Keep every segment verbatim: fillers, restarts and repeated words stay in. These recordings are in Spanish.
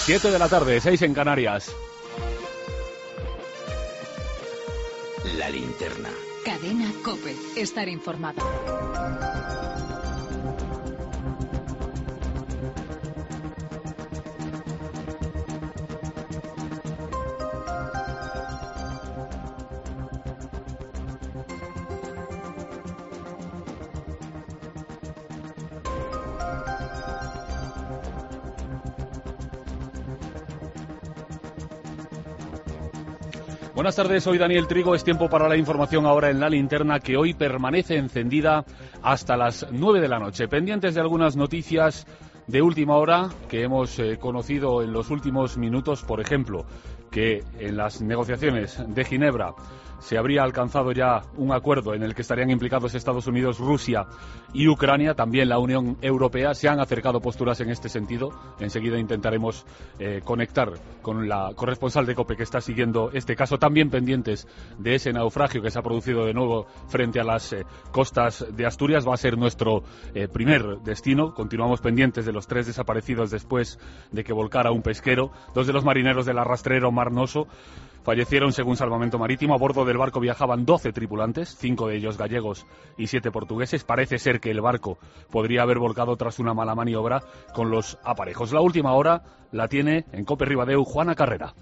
Siete de la tarde, seis en Canarias. La linterna. Cadena COPE. Estar informado. Buenas tardes, soy Daniel Trigo. Es tiempo para la información ahora en la linterna, que hoy permanece encendida hasta las nueve de la noche. Pendientes de algunas noticias de última hora que hemos eh, conocido en los últimos minutos. Por ejemplo, que en las negociaciones de Ginebra se habría alcanzado ya un acuerdo en el que estarían implicados Estados Unidos, Rusia y Ucrania. También la Unión Europea. Se han acercado posturas en este sentido. Enseguida intentaremos eh, conectar con la corresponsal de COPE que está siguiendo este caso. También pendientes de ese naufragio que se ha producido de nuevo frente a las eh, costas de Asturias. Va a ser nuestro eh, primer destino. Continuamos pendientes de los tres desaparecidos después de que volcara un pesquero. Dos de los marineros del arrastrero Marnoso fallecieron según Salvamento Marítimo. A bordo del barco viajaban doce tripulantes, cinco de ellos gallegos y siete portugueses. Parece ser que el barco podría haber volcado tras una mala maniobra con los aparejos. La última hora la tiene en COPE Ribadeu Juana Carrera.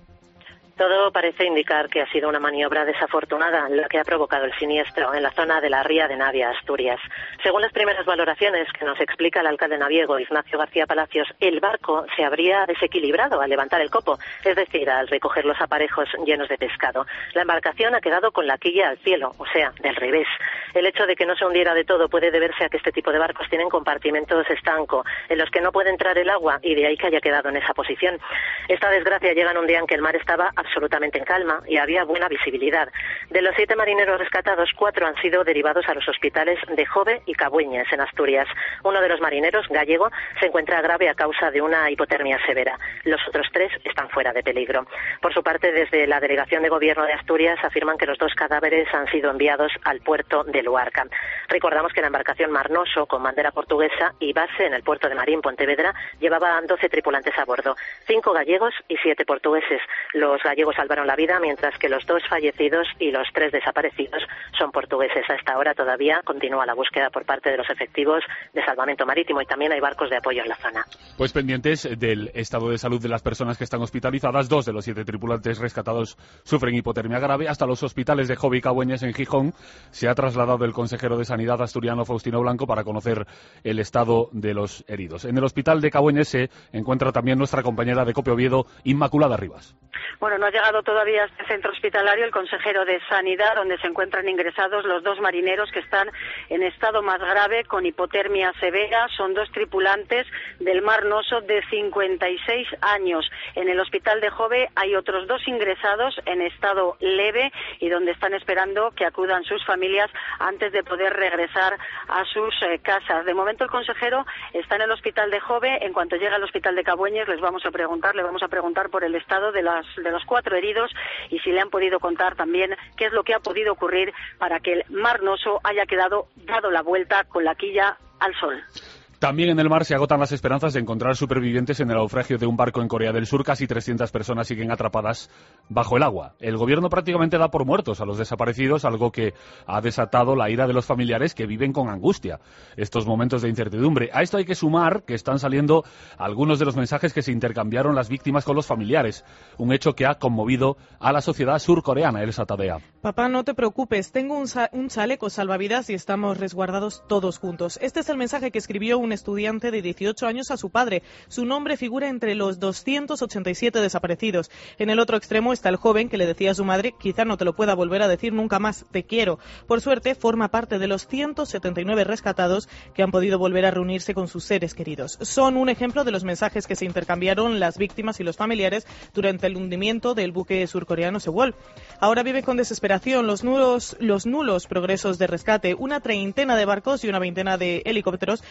Todo parece indicar que ha sido una maniobra desafortunada la que ha provocado el siniestro en la zona de la Ría de Navia, Asturias. Según las primeras valoraciones que nos explica el alcalde naviego, Ignacio García Palacios, el barco se habría desequilibrado al levantar el copo, es decir, al recoger los aparejos llenos de pescado. La embarcación ha quedado con la quilla al cielo, o sea, del revés. El hecho de que no se hundiera de todo puede deberse a que este tipo de barcos tienen compartimentos estanco, en los que no puede entrar el agua, y de ahí que haya quedado en esa posición. Esta desgracia llega en un día en que el mar estaba absolutamente en calma y había buena visibilidad. De los siete marineros rescatados, cuatro han sido derivados a los hospitales de Jove y Cabueñes, en Asturias. Uno de los marineros, gallego, se encuentra grave a causa de una hipotermia severa. Los otros tres están fuera de peligro. Por su parte, desde la Delegación de Gobierno de Asturias afirman que los dos cadáveres han sido enviados al puerto de Luarca. Recordamos que la embarcación Marnoso, con bandera portuguesa y base en el puerto de Marín, Pontevedra, llevaba doce tripulantes a bordo, cinco gallegos y siete portugueses. Los gallegos salvaron la vida, mientras que los dos fallecidos y los tres desaparecidos son portugueses. A esta hora todavía continúa la búsqueda por parte de los efectivos de Salvamento Marítimo y también hay barcos de apoyo en la zona. Pues pendientes del estado de salud de las personas que están hospitalizadas. Dos de los siete tripulantes rescatados sufren hipotermia grave. Hasta los hospitales de Jove y Cabueñes, en Gijón, se ha trasladado el consejero de Sanidad asturiano Faustino Blanco para conocer el estado de los heridos. En el hospital de Cabueñes se encuentra también nuestra compañera de COPE Oviedo, Inmaculada Rivas. Bueno, no ha llegado todavía a este centro hospitalario el consejero de Sanidad, donde se encuentran ingresados los dos marineros que están en estado más grave con hipotermia severa. Son dos tripulantes del Marnoso de cincuenta y seis años. En el hospital de Jove hay otros dos ingresados en estado leve y donde están esperando que acudan sus familias antes de poder regresar a sus eh, casas. De momento el consejero está en el hospital de Jove. En cuanto llegue al hospital de Cabueñes les vamos a preguntar, le vamos a preguntar por el estado de las de los cuatro heridos y si le han podido contar también qué es lo que ha podido ocurrir para que el Marnoso haya quedado dado la vuelta con la quilla al sol. También en el mar se agotan las esperanzas de encontrar supervivientes en el naufragio de un barco en Corea del Sur. Casi trescientas personas siguen atrapadas bajo el agua. El gobierno prácticamente da por muertos a los desaparecidos, algo que ha desatado la ira de los familiares que viven con angustia estos momentos de incertidumbre. A esto hay que sumar que están saliendo algunos de los mensajes que se intercambiaron las víctimas con los familiares, un hecho que ha conmovido a la sociedad surcoreana. Elsa Tadea. Papá, no te preocupes, tengo un, un chaleco salvavidas y estamos resguardados todos juntos. Este es el mensaje que escribió un estudiante de dieciocho años a su padre. Su nombre figura entre los doscientos ochenta y siete desaparecidos. En el otro extremo está el joven que le decía a su madre: quizá no te lo pueda volver a decir nunca más, te quiero. Por suerte, forma parte de los ciento setenta y nueve rescatados que han podido volver a reunirse con sus seres queridos. Son un ejemplo de los mensajes que se intercambiaron las víctimas y los familiares durante el hundimiento del buque surcoreano Sewol. Ahora vive con desesperación los nulos, los nulos progresos de rescate. Una treintena de barcos y una veintena de helicópteros participan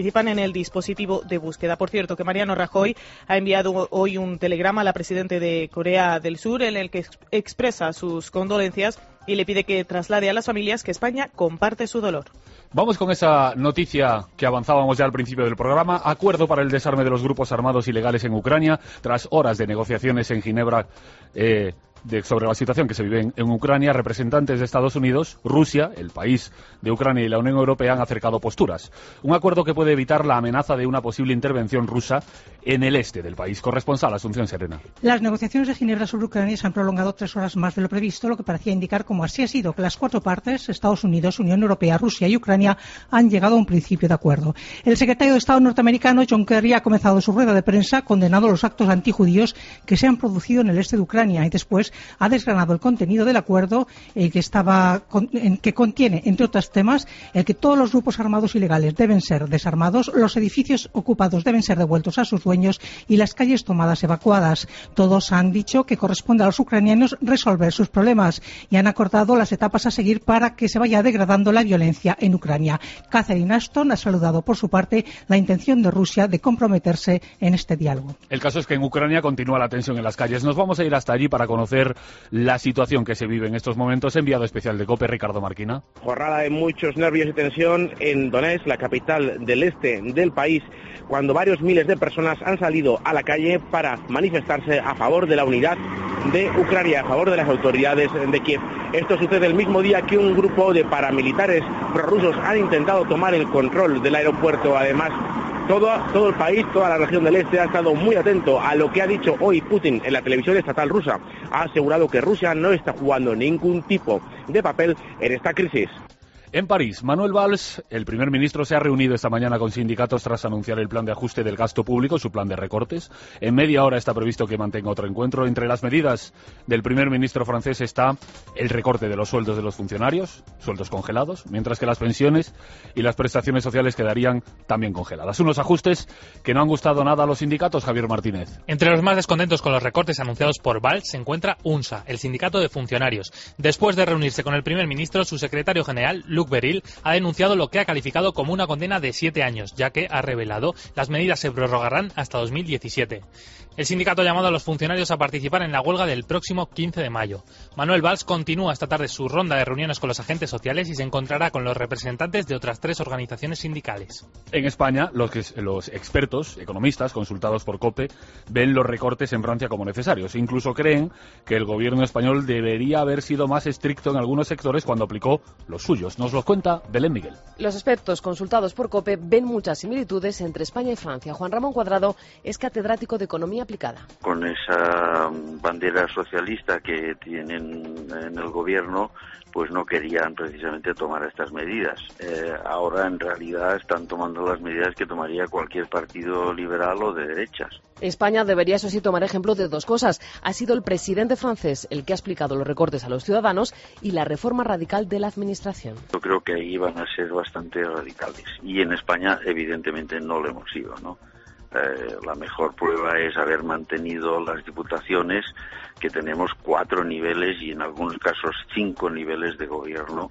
participan en el dispositivo de búsqueda. Por cierto, que Mariano Rajoy ha enviado hoy un telegrama a la presidenta de Corea del Sur en el que ex- expresa sus condolencias y le pide que traslade a las familias que España comparte su dolor. Vamos con esa noticia que avanzábamos ya al principio del programa. Acuerdo para el desarme de los grupos armados ilegales en Ucrania. Tras horas de negociaciones en Ginebra eh, de, sobre la situación que se vive en, en Ucrania, representantes de Estados Unidos, Rusia, el país de Ucrania y la Unión Europea han acercado posturas. Un acuerdo que puede evitar la amenaza de una posible intervención rusa en el este del país. Corresponsal Asunción Serena. Las negociaciones de Ginebra sobre Ucrania se han prolongado tres horas más de lo previsto, lo que parecía indicar, como así ha sido, que las cuatro partes, Estados Unidos, Unión Europea, Rusia y Ucrania, han llegado a un principio de acuerdo. El secretario de Estado norteamericano, John Kerry, ha comenzado su rueda de prensa condenando los actos antijudíos que se han producido en el este de Ucrania y después ha desgranado el contenido del acuerdo eh, que, estaba con, en, que contiene, entre otros temas, el que todos los grupos armados ilegales deben ser desarmados, los edificios ocupados deben ser devueltos a sus dueños y las calles tomadas evacuadas. Todos han dicho que corresponde a los ucranianos resolver sus problemas y han acordado las etapas a seguir para que se vaya degradando la violencia en Ucrania. Catherine Ashton ha saludado por su parte la intención de Rusia de comprometerse en este diálogo. El caso es que en Ucrania continúa la tensión en las calles. Nos vamos a ir hasta allí para conocer la situación que se vive en estos momentos. Enviado especial de COPE, Ricardo Marquina. Jornada de muchos nervios y tensión en Donetsk, la capital del este del país, cuando varios miles de personas han salido a la calle para manifestarse a favor de la unidad de Ucrania, a favor de las autoridades de Kiev. Esto sucede el mismo día que un grupo de paramilitares prorrusos han intentado tomar el control del aeropuerto. Además, todo, todo el país, toda la región del este ha estado muy atento a lo que ha dicho hoy Putin en la televisión estatal rusa. Ha asegurado que Rusia no está jugando ningún tipo de papel en esta crisis. En París, Manuel Valls, el primer ministro, se ha reunido esta mañana con sindicatos tras anunciar el plan de ajuste del gasto público, su plan de recortes. En media hora está previsto que mantenga otro encuentro. Entre las medidas del primer ministro francés está el recorte de los sueldos de los funcionarios, sueldos congelados, mientras que las pensiones y las prestaciones sociales quedarían también congeladas. Unos ajustes que no han gustado nada a los sindicatos, Javier Martínez. Entre los más descontentos con los recortes anunciados por Valls se encuentra UNSA, el sindicato de funcionarios. Después de reunirse con el primer ministro, su secretario general, Luc Beril, ha denunciado lo que ha calificado como una condena de siete años, ya que ha revelado las medidas se prorrogarán hasta dos mil diecisiete. El sindicato ha llamado a los funcionarios a participar en la huelga del próximo quince de mayo. Manuel Valls continúa esta tarde su ronda de reuniones con los agentes sociales y se encontrará con los representantes de otras tres organizaciones sindicales. En España, los, que, los expertos, economistas, consultados por COPE, ven los recortes en Francia como necesarios. Incluso creen que el gobierno español debería haber sido más estricto en algunos sectores cuando aplicó los suyos. Nos lo cuenta Belén Miguel. Los expertos consultados por COPE ven muchas similitudes entre España y Francia. Juan Ramón Cuadrado es catedrático de Economía Aplicada. Con esa bandera socialista que tienen en el gobierno, pues no querían precisamente tomar estas medidas. Eh, ahora en realidad están tomando las medidas que tomaría cualquier partido liberal o de derechas. España debería, eso sí, tomar ejemplo de dos cosas. Ha sido el presidente francés el que ha explicado los recortes a los ciudadanos y la reforma radical de la administración. Yo creo que ahí van a ser bastante radicales. Y en España, evidentemente, no lo hemos sido, ¿no? Eh, la mejor prueba es haber mantenido las diputaciones, que tenemos cuatro niveles y en algunos casos cinco niveles de gobierno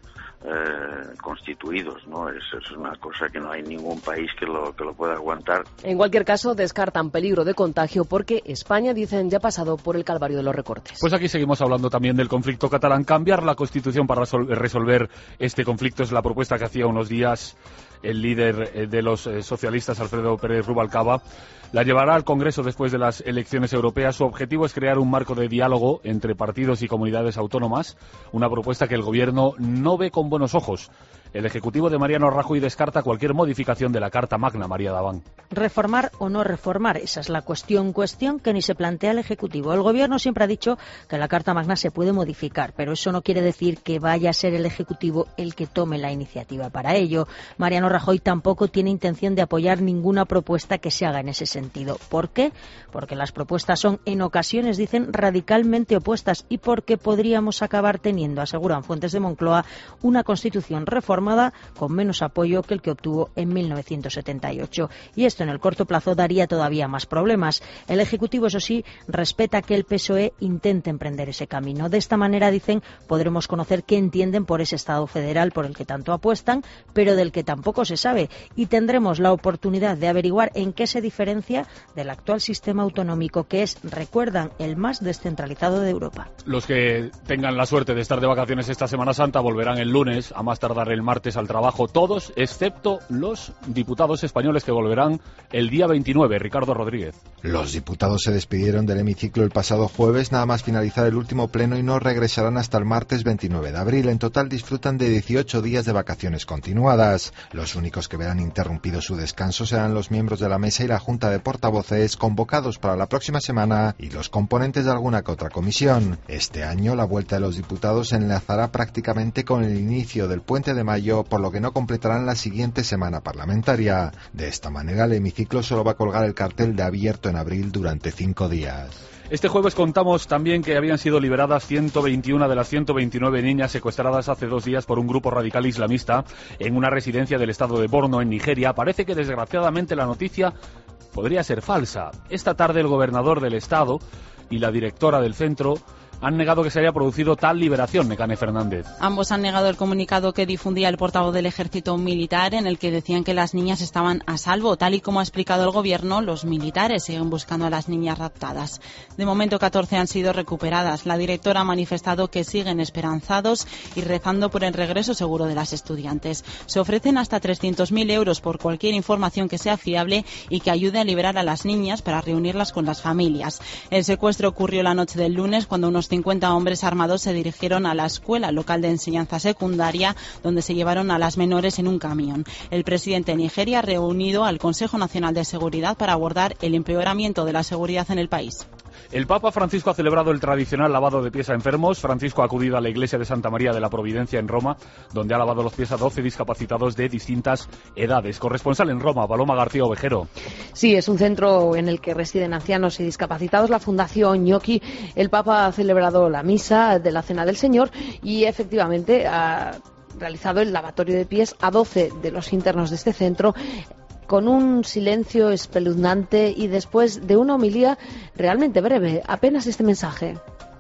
eh, constituidos, ¿no? Es, es una cosa que no hay ningún país que lo, que lo pueda aguantar. En cualquier caso, descartan peligro de contagio porque España, dicen, ya ha pasado por el calvario de los recortes. Pues aquí seguimos hablando también del conflicto catalán. Cambiar la Constitución para resolver este conflicto es la propuesta que hacía unos días el líder de los socialistas, Alfredo Pérez Rubalcaba. La llevará al Congreso después de las elecciones europeas. Su objetivo es crear un marco de diálogo entre partidos y comunidades autónomas, una propuesta que el Gobierno no ve con buenos ojos. El Ejecutivo de Mariano Rajoy descarta cualquier modificación de la Carta Magna, María Daván. Reformar o no reformar, esa es la cuestión, cuestión que ni se plantea el Ejecutivo. El Gobierno siempre ha dicho que la Carta Magna se puede modificar, pero eso no quiere decir que vaya a ser el Ejecutivo el que tome la iniciativa para ello. Mariano Rajoy tampoco tiene intención de apoyar ninguna propuesta que se haga en ese sentido. ¿Por qué? Porque las propuestas son, en ocasiones, dicen, radicalmente opuestas y porque podríamos acabar teniendo, aseguran fuentes de Moncloa, una Constitución reformada reformada con menos apoyo que el que obtuvo en mil novecientos setenta y ocho. Y esto en el corto plazo daría todavía más problemas. El Ejecutivo, eso sí, respeta que el P S O E intente emprender ese camino. De esta manera, dicen, podremos conocer qué entienden por ese Estado federal por el que tanto apuestan, pero del que tampoco se sabe. Y tendremos la oportunidad de averiguar en qué se diferencia del actual sistema autonómico, que es, recuerdan, el más descentralizado de Europa. Los que tengan la suerte de estar de vacaciones esta Semana Santa volverán el lunes, a más tardar el martes, al trabajo, todos, excepto los diputados españoles que volverán el día veintinueve. Ricardo Rodríguez. Los diputados se despidieron del hemiciclo el pasado jueves, nada más finalizar el último pleno, y no regresarán hasta el martes veintinueve de abril. En total disfrutan de dieciocho días de vacaciones continuadas. Los únicos que verán interrumpido su descanso serán los miembros de la mesa y la junta de portavoces convocados para la próxima semana y los componentes de alguna que otra comisión. Este año la vuelta de los diputados se enlazará prácticamente con el inicio del puente de mayo, por lo que no completarán la siguiente semana parlamentaria. De esta manera el hemiciclo solo va a colgar el cartel de abierto en abril durante cinco días. Este jueves contamos también que habían sido liberadas ciento veintiuna de las ciento veintinueve niñas secuestradas hace dos días por un grupo radical islamista en una residencia del estado de Borno, en Nigeria. Parece que desgraciadamente la noticia podría ser falsa. Esta tarde el gobernador del estado y la directora del centro han negado que se haya producido tal liberación, Nekane Fernández. Ambos han negado el comunicado que difundía el portavoz del ejército militar, en el que decían que las niñas estaban a salvo. Tal y como ha explicado el gobierno, los militares siguen buscando a las niñas raptadas. De momento, catorce han sido recuperadas. La directora ha manifestado que siguen esperanzados y rezando por el regreso seguro de las estudiantes. Se ofrecen hasta trescientos mil euros por cualquier información que sea fiable y que ayude a liberar a las niñas para reunirlas con las familias. El secuestro ocurrió la noche del lunes, cuando unos cincuenta hombres armados se dirigieron a la escuela local de enseñanza secundaria, donde se llevaron a las menores en un camión. El presidente de Nigeria ha reunido al Consejo Nacional de Seguridad para abordar el empeoramiento de la seguridad en el país. El Papa Francisco ha celebrado el tradicional lavado de pies a enfermos. Francisco ha acudido a la iglesia de Santa María de la Providencia en Roma, donde ha lavado los pies a doce discapacitados de distintas edades. Corresponsal en Roma, Paloma García Ovejero. Sí, es un centro en el que residen ancianos y discapacitados. La Fundación Gnocchi. El Papa ha celebrado la misa de la Cena del Señor y efectivamente ha realizado el lavatorio de pies a doce de los internos de este centro, con un silencio espeluznante y después de una homilía realmente breve. Apenas este mensaje.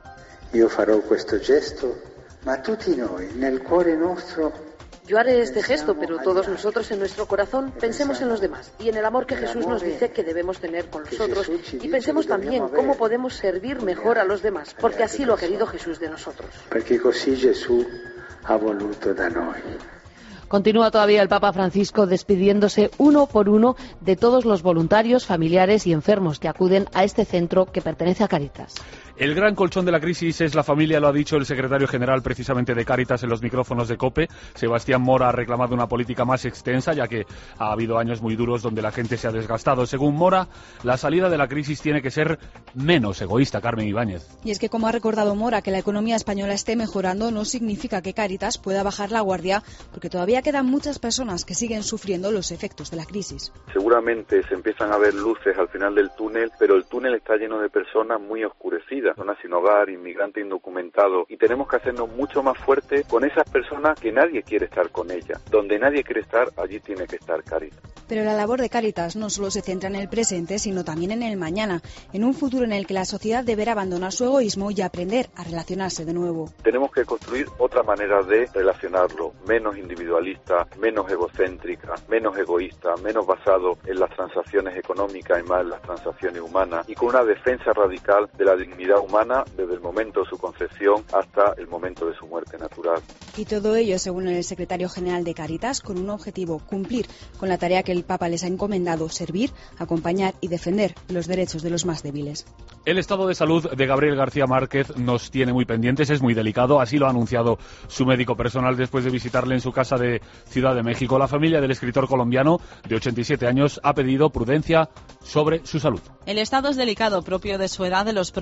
Io farò questo gesto, ma tutti noi nel cuore nostro. Yo haré este gesto, pero todos nosotros en nuestro corazón pensemos en los demás y en el amor que Jesús nos dice que debemos tener con los otros, y pensemos también cómo podemos servir mejor a los demás, porque así lo ha querido Jesús de nosotros. Perché così Gesù ha voluto da noi. Continúa todavía el Papa Francisco despidiéndose uno por uno de todos los voluntarios, familiares y enfermos que acuden a este centro que pertenece a Cáritas. El gran colchón de la crisis es la familia, lo ha dicho el secretario general precisamente de Cáritas en los micrófonos de COPE. Sebastián Mora ha reclamado una política más extensa, ya que ha habido años muy duros donde la gente se ha desgastado. Según Mora, la salida de la crisis tiene que ser menos egoísta. Carmen Ibáñez. Y es que, como ha recordado Mora, que la economía española esté mejorando no significa que Cáritas pueda bajar la guardia, porque todavía quedan muchas personas que siguen sufriendo los efectos de la crisis. Seguramente se empiezan a ver luces al final del túnel, pero el túnel está lleno de personas muy oscurecidas, personas sin hogar, inmigrantes indocumentados, y tenemos que hacernos mucho más fuertes con esas personas que nadie quiere estar con ellas. Donde nadie quiere estar, allí tiene que estar Cáritas. Pero la labor de Cáritas no solo se centra en el presente, sino también en el mañana, en un futuro en el que la sociedad deberá abandonar su egoísmo y aprender a relacionarse de nuevo. Tenemos que construir otra manera de relacionarlo, menos individualista, menos egocéntrica, menos egoísta, menos basado en las transacciones económicas y más en las transacciones humanas, y con una defensa radical de la dignidad humana desde el momento de su concepción hasta el momento de su muerte natural. Y todo ello, según el secretario general de Cáritas, con un objetivo: cumplir con la tarea que el Papa les ha encomendado: servir, acompañar y defender los derechos de los más débiles. El estado de salud de Gabriel García Márquez nos tiene muy pendientes, es muy delicado, así lo ha anunciado su médico personal después de visitarle en su casa de Ciudad de México. La familia del escritor colombiano, de ochenta y siete años, ha pedido prudencia sobre su salud. El estado es delicado, propio de su edad, de los problemas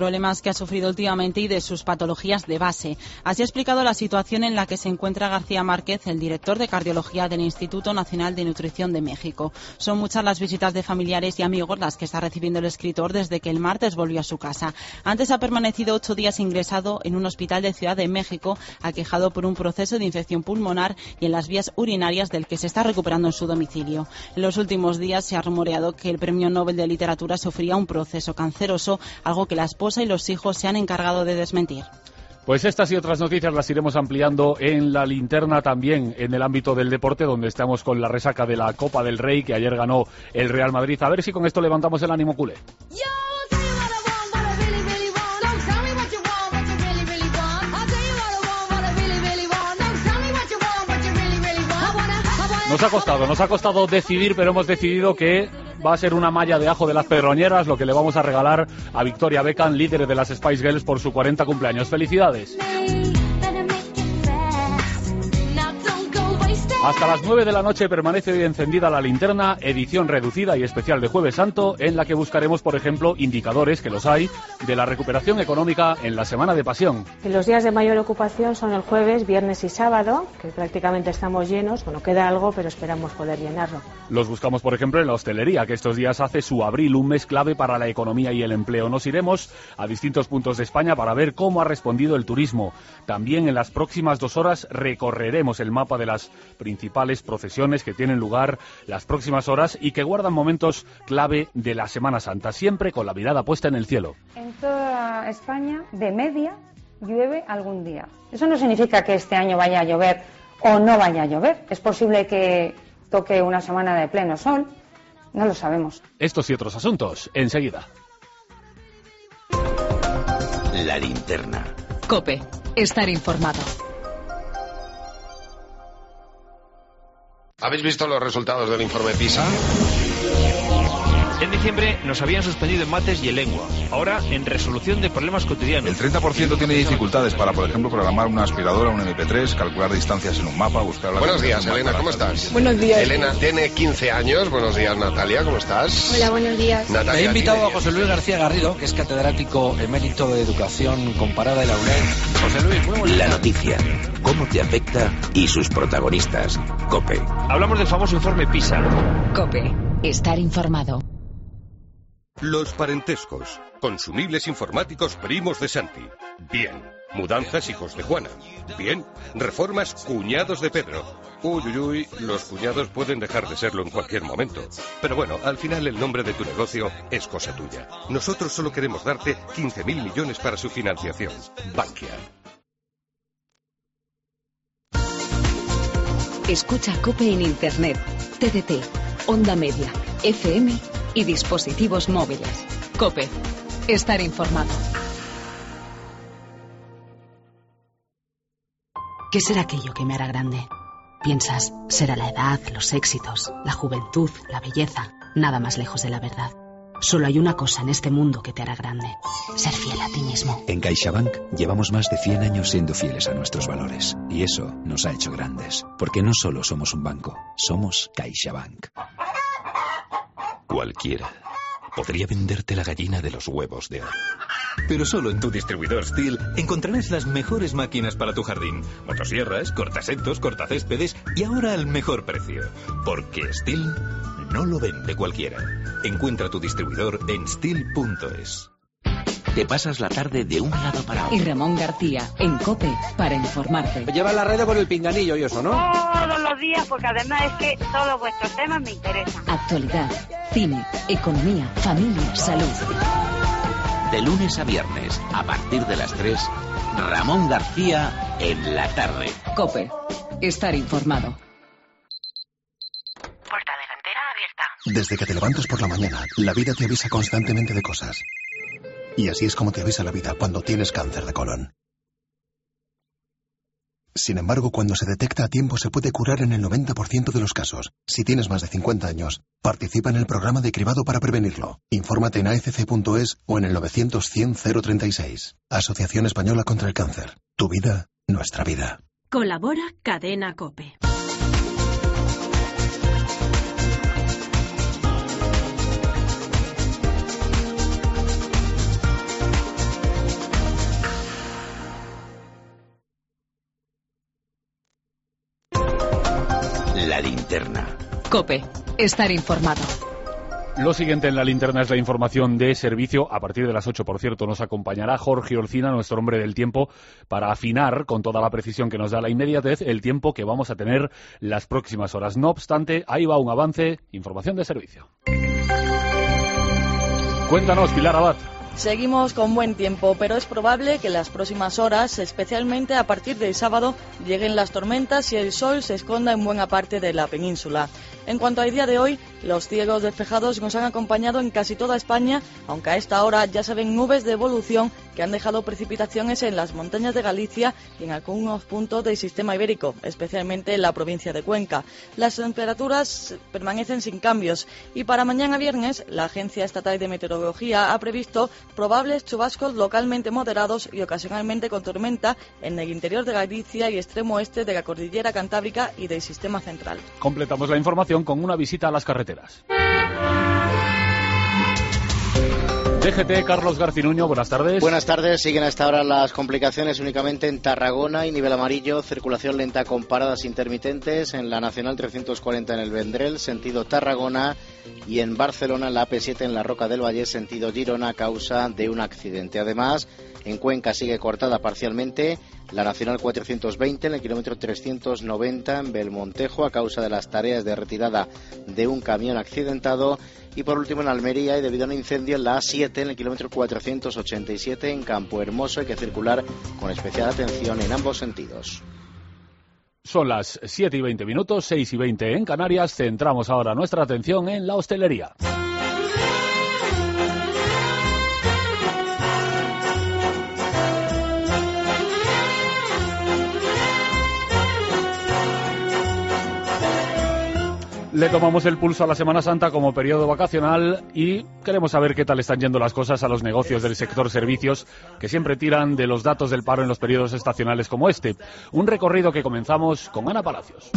que ha sufrido últimamente y de sus patologías de base. Así ha explicado la situación en la que se encuentra García Márquez, el director de cardiología del Instituto Nacional de Nutrición de México. Son muchas las visitas de familiares y amigos las que está recibiendo el escritor desde que el martes volvió a su casa. Antes ha permanecido ocho días ingresado en un hospital de Ciudad de México, aquejado por un proceso de infección pulmonar y en las vías urinarias, del que se está recuperando en su domicilio. En los últimos días se ha rumoreado que el Premio Nobel de Literatura sufría un proceso canceroso, algo que la esposa y los hijos se han encargado de desmentir. Pues estas y otras noticias las iremos ampliando en la linterna, también en el ámbito del deporte, donde estamos con la resaca de la Copa del Rey, que ayer ganó el Real Madrid. A ver si con esto levantamos el ánimo culé. Nos ha costado, nos ha costado decidir, pero hemos decidido que va a ser una malla de ajo de las pedroñeras lo que le vamos a regalar a Victoria Beckham, líder de las Spice Girls, por su cuarenta cumpleaños. ¡Felicidades! Hasta las nueve de la noche permanece hoy encendida la linterna, edición reducida y especial de Jueves Santo, en la que buscaremos, por ejemplo, indicadores, que los hay, de la recuperación económica en la Semana de Pasión. Los días de mayor ocupación son el jueves, viernes y sábado, que prácticamente estamos llenos. Bueno, queda algo, pero esperamos poder llenarlo. Los buscamos, por ejemplo, en la hostelería, que estos días hace su abril, un mes clave para la economía y el empleo. Nos iremos a distintos puntos de España para ver cómo ha respondido el turismo. También en las próximas dos horas recorreremos el mapa de las principales procesiones que tienen lugar las próximas horas y que guardan momentos clave de la Semana Santa, siempre con la mirada puesta en el cielo. En toda España, de media, llueve algún día. Eso no significa que este año vaya a llover o no vaya a llover. Es posible que toque una semana de pleno sol. No lo sabemos. Estos y otros asuntos, enseguida. La linterna. COPE. Estar informado. ¿Habéis visto los resultados del informe PISA? En diciembre nos habían suspendido en mates y en lengua. Ahora en resolución de problemas cotidianos. El treinta por ciento tiene dificultades para, por ejemplo, programar una aspiradora, un eme pe tres, calcular distancias en un mapa, buscar... La Buenos días, Elena, ¿cómo estás? Buenos días. Elena tiene quince años. Buenos días, Natalia, ¿cómo estás? Hola, buenos días. Natalia, Me he invitado a José Luis García Garrido, que es catedrático emérito de Educación Comparada de la UNED. José Luis, muy buenas. La noticia, cómo te afecta y sus protagonistas. COPE. Hablamos del famoso informe PISA. COPE. Estar informado. Los parentescos. Consumibles informáticos primos de Santi. Bien. Mudanzas hijos de Juana. Bien. Reformas cuñados de Pedro. Uy, uy, uy, los cuñados pueden dejar de serlo en cualquier momento. Pero bueno, al final el nombre de tu negocio es cosa tuya. Nosotros solo queremos darte quince mil millones para su financiación. Bankia. Escucha COPE en Internet, T D T, Onda Media, F M y dispositivos móviles. COPE. Estar informado. ¿Qué será aquello que me hará grande? Piensas, será la edad, los éxitos, la juventud, la belleza. Nada más lejos de la verdad. Solo hay una cosa en este mundo que te hará grande: ser fiel a ti mismo. En CaixaBank llevamos más de cien años siendo fieles a nuestros valores. Y eso nos ha hecho grandes. Porque no solo somos un banco, somos CaixaBank. Cualquiera podría venderte la gallina de los huevos de oro. Pero solo en tu distribuidor STIHL encontrarás las mejores máquinas para tu jardín. Motosierras, cortasetos, cortacéspedes y ahora al mejor precio. Porque STIHL no lo vende cualquiera. Encuentra tu distribuidor en stihl punto es. Te pasas la tarde de un lado para otro. Y Ramón García, en COPE, para informarte. Lleva la red con el pinganillo y eso, ¿no? Todos los días, porque además es que todos vuestros temas me interesan. Actualidad, cine, economía, familia, salud. De lunes a viernes, a partir de las tres, Ramón García en la tarde. COPE. Estar informado. Puerta delantera abierta. Desde que te levantas por la mañana, la vida te avisa constantemente de cosas. Y así es como te avisa la vida cuando tienes cáncer de colon. Sin embargo, cuando se detecta a tiempo se puede curar en el noventa por ciento de los casos. Si tienes más de cincuenta años, participa en el programa de cribado para prevenirlo. Infórmate en a f c punto es o en el novecientos cien cero treinta y seis. Asociación Española contra el Cáncer. Tu vida, nuestra vida. Colabora Cadena COPE. La Linterna. COPE. Estar informado. Lo siguiente en la linterna es la información de servicio. A partir de las ocho, por cierto, nos acompañará Jorge Olcina, nuestro hombre del tiempo, para afinar con toda la precisión que nos da la inmediatez el tiempo que vamos a tener las próximas horas. No obstante, ahí va un avance. Información de servicio. Cuéntanos, Pilar Abad. Seguimos con buen tiempo, pero es probable que en las próximas horas, especialmente a partir del sábado, lleguen las tormentas y el sol se esconda en buena parte de la península. En cuanto al día de hoy, los cielos despejados nos han acompañado en casi toda España, aunque a esta hora ya se ven nubes de evolución que han dejado precipitaciones en las montañas de Galicia y en algunos puntos del sistema ibérico, especialmente en la provincia de Cuenca. Las temperaturas permanecen sin cambios y para mañana viernes la Agencia Estatal de Meteorología ha previsto probables chubascos localmente moderados y ocasionalmente con tormenta en el interior de Galicia y extremo oeste de la cordillera Cantábrica y del sistema central. Completamos la información con una visita a las carreteras. D G T, Carlos Garcinuño, buenas tardes. Buenas tardes, siguen hasta ahora las complicaciones únicamente en Tarragona y nivel amarillo, circulación lenta con paradas intermitentes en la Nacional trescientos cuarenta en el Vendrell, sentido Tarragona, y en Barcelona la A P siete en la Roca del Vallès, sentido Girona, a causa de un accidente. Además, en Cuenca sigue cortada parcialmente la Nacional cuatrocientos veinte en el kilómetro trescientos noventa en Belmontejo a causa de las tareas de retirada de un camión accidentado. Y por último en Almería, y debido a un incendio en la A siete en el kilómetro cuatrocientos ochenta y siete en Campo Hermoso, hay que circular con especial atención en ambos sentidos. Son las siete y veinte minutos, seis y veinte en Canarias. Centramos ahora nuestra atención en la hostelería. Le tomamos el pulso a la Semana Santa como periodo vacacional y queremos saber qué tal están yendo las cosas a los negocios del sector servicios, que siempre tiran de los datos del paro en los periodos estacionales como este. Un recorrido que comenzamos con Ana Palacios.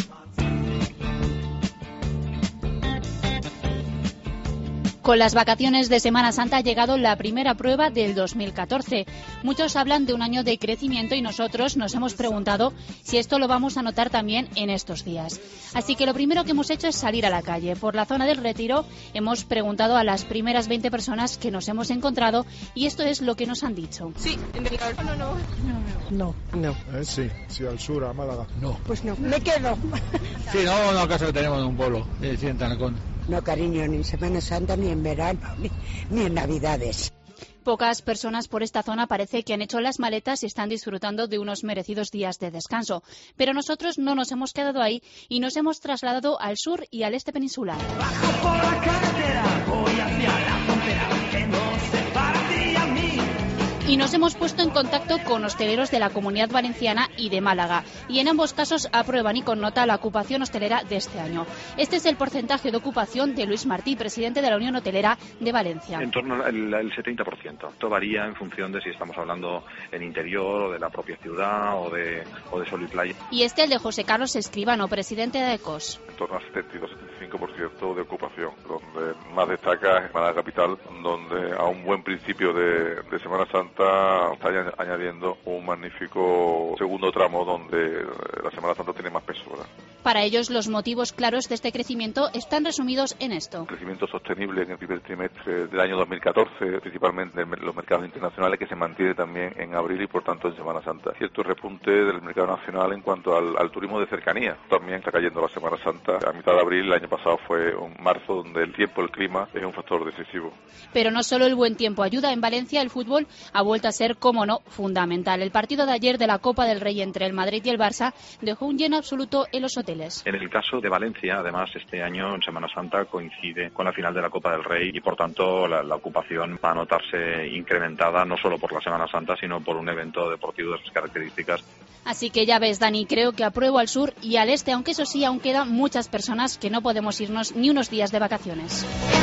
Con las vacaciones de Semana Santa ha llegado la primera prueba del dos mil catorce. Muchos hablan de un año de crecimiento y nosotros nos hemos preguntado si esto lo vamos a notar también en estos días. Así que lo primero que hemos hecho es salir a la calle. Por la zona del Retiro hemos preguntado a las primeras veinte personas que nos hemos encontrado y esto es lo que nos han dicho. Sí, en el... no, no, no, no. Eh, sí, sí, al sur, a Málaga. No. Pues no, me quedo. Sí, no, no, casa que tenemos en un pueblo, de Cientanacón. No, cariño, ni en Semana Santa, ni en verano, ni, ni en Navidades. Pocas personas por esta zona parece que han hecho las maletas y están disfrutando de unos merecidos días de descanso. Pero nosotros no nos hemos quedado ahí y nos hemos trasladado al sur y al este peninsular. Bajo por la carretera, voy hacia la frontera que nos separa ti y a mí. Y nos hemos puesto en contacto con hosteleros de la Comunidad Valenciana y de Málaga. Y en ambos casos aprueban y con nota la ocupación hostelera de este año. Este es el porcentaje de ocupación de Luis Martí, presidente de la Unión Hotelera de Valencia. En torno al el setenta por ciento. Esto varía en función de si estamos hablando en interior o de la propia ciudad o de, o de sol y playa. Y este el de José Carlos Escribano, presidente de ECOS. En torno al setenta y dos a setenta y cinco por ciento de ocupación, donde más destaca es Málaga Capital, donde a un buen principio de, de Semana Santa está añadiendo un magnífico segundo tramo donde la Semana Santa tiene más peso, ¿verdad? Para ellos los motivos claros de este crecimiento están resumidos en esto. Crecimiento sostenible en el primer trimestre del año dos mil catorce, principalmente en los mercados internacionales, que se mantiene también en abril y por tanto en Semana Santa. Cierto repunte del mercado nacional en cuanto al, al turismo de cercanía. También está cayendo la Semana Santa. A mitad de abril, el año pasado fue un marzo, donde el tiempo, el clima, es un factor decisivo. Pero no solo el buen tiempo ayuda. En Valencia el fútbol ha vuelto a ser, como no, fundamental. El partido de ayer de la Copa del Rey entre el Madrid y el Barça dejó un lleno absoluto en los hoteles. En el caso de Valencia, además, este año en Semana Santa coincide con la final de la Copa del Rey y por tanto la, la ocupación va a notarse incrementada no solo por la Semana Santa, sino por un evento deportivo de esas características. Así que ya ves, Dani, creo que apruebo al sur y al este, aunque eso sí, aún quedan muchas personas que no podemos irnos ni unos días de vacaciones.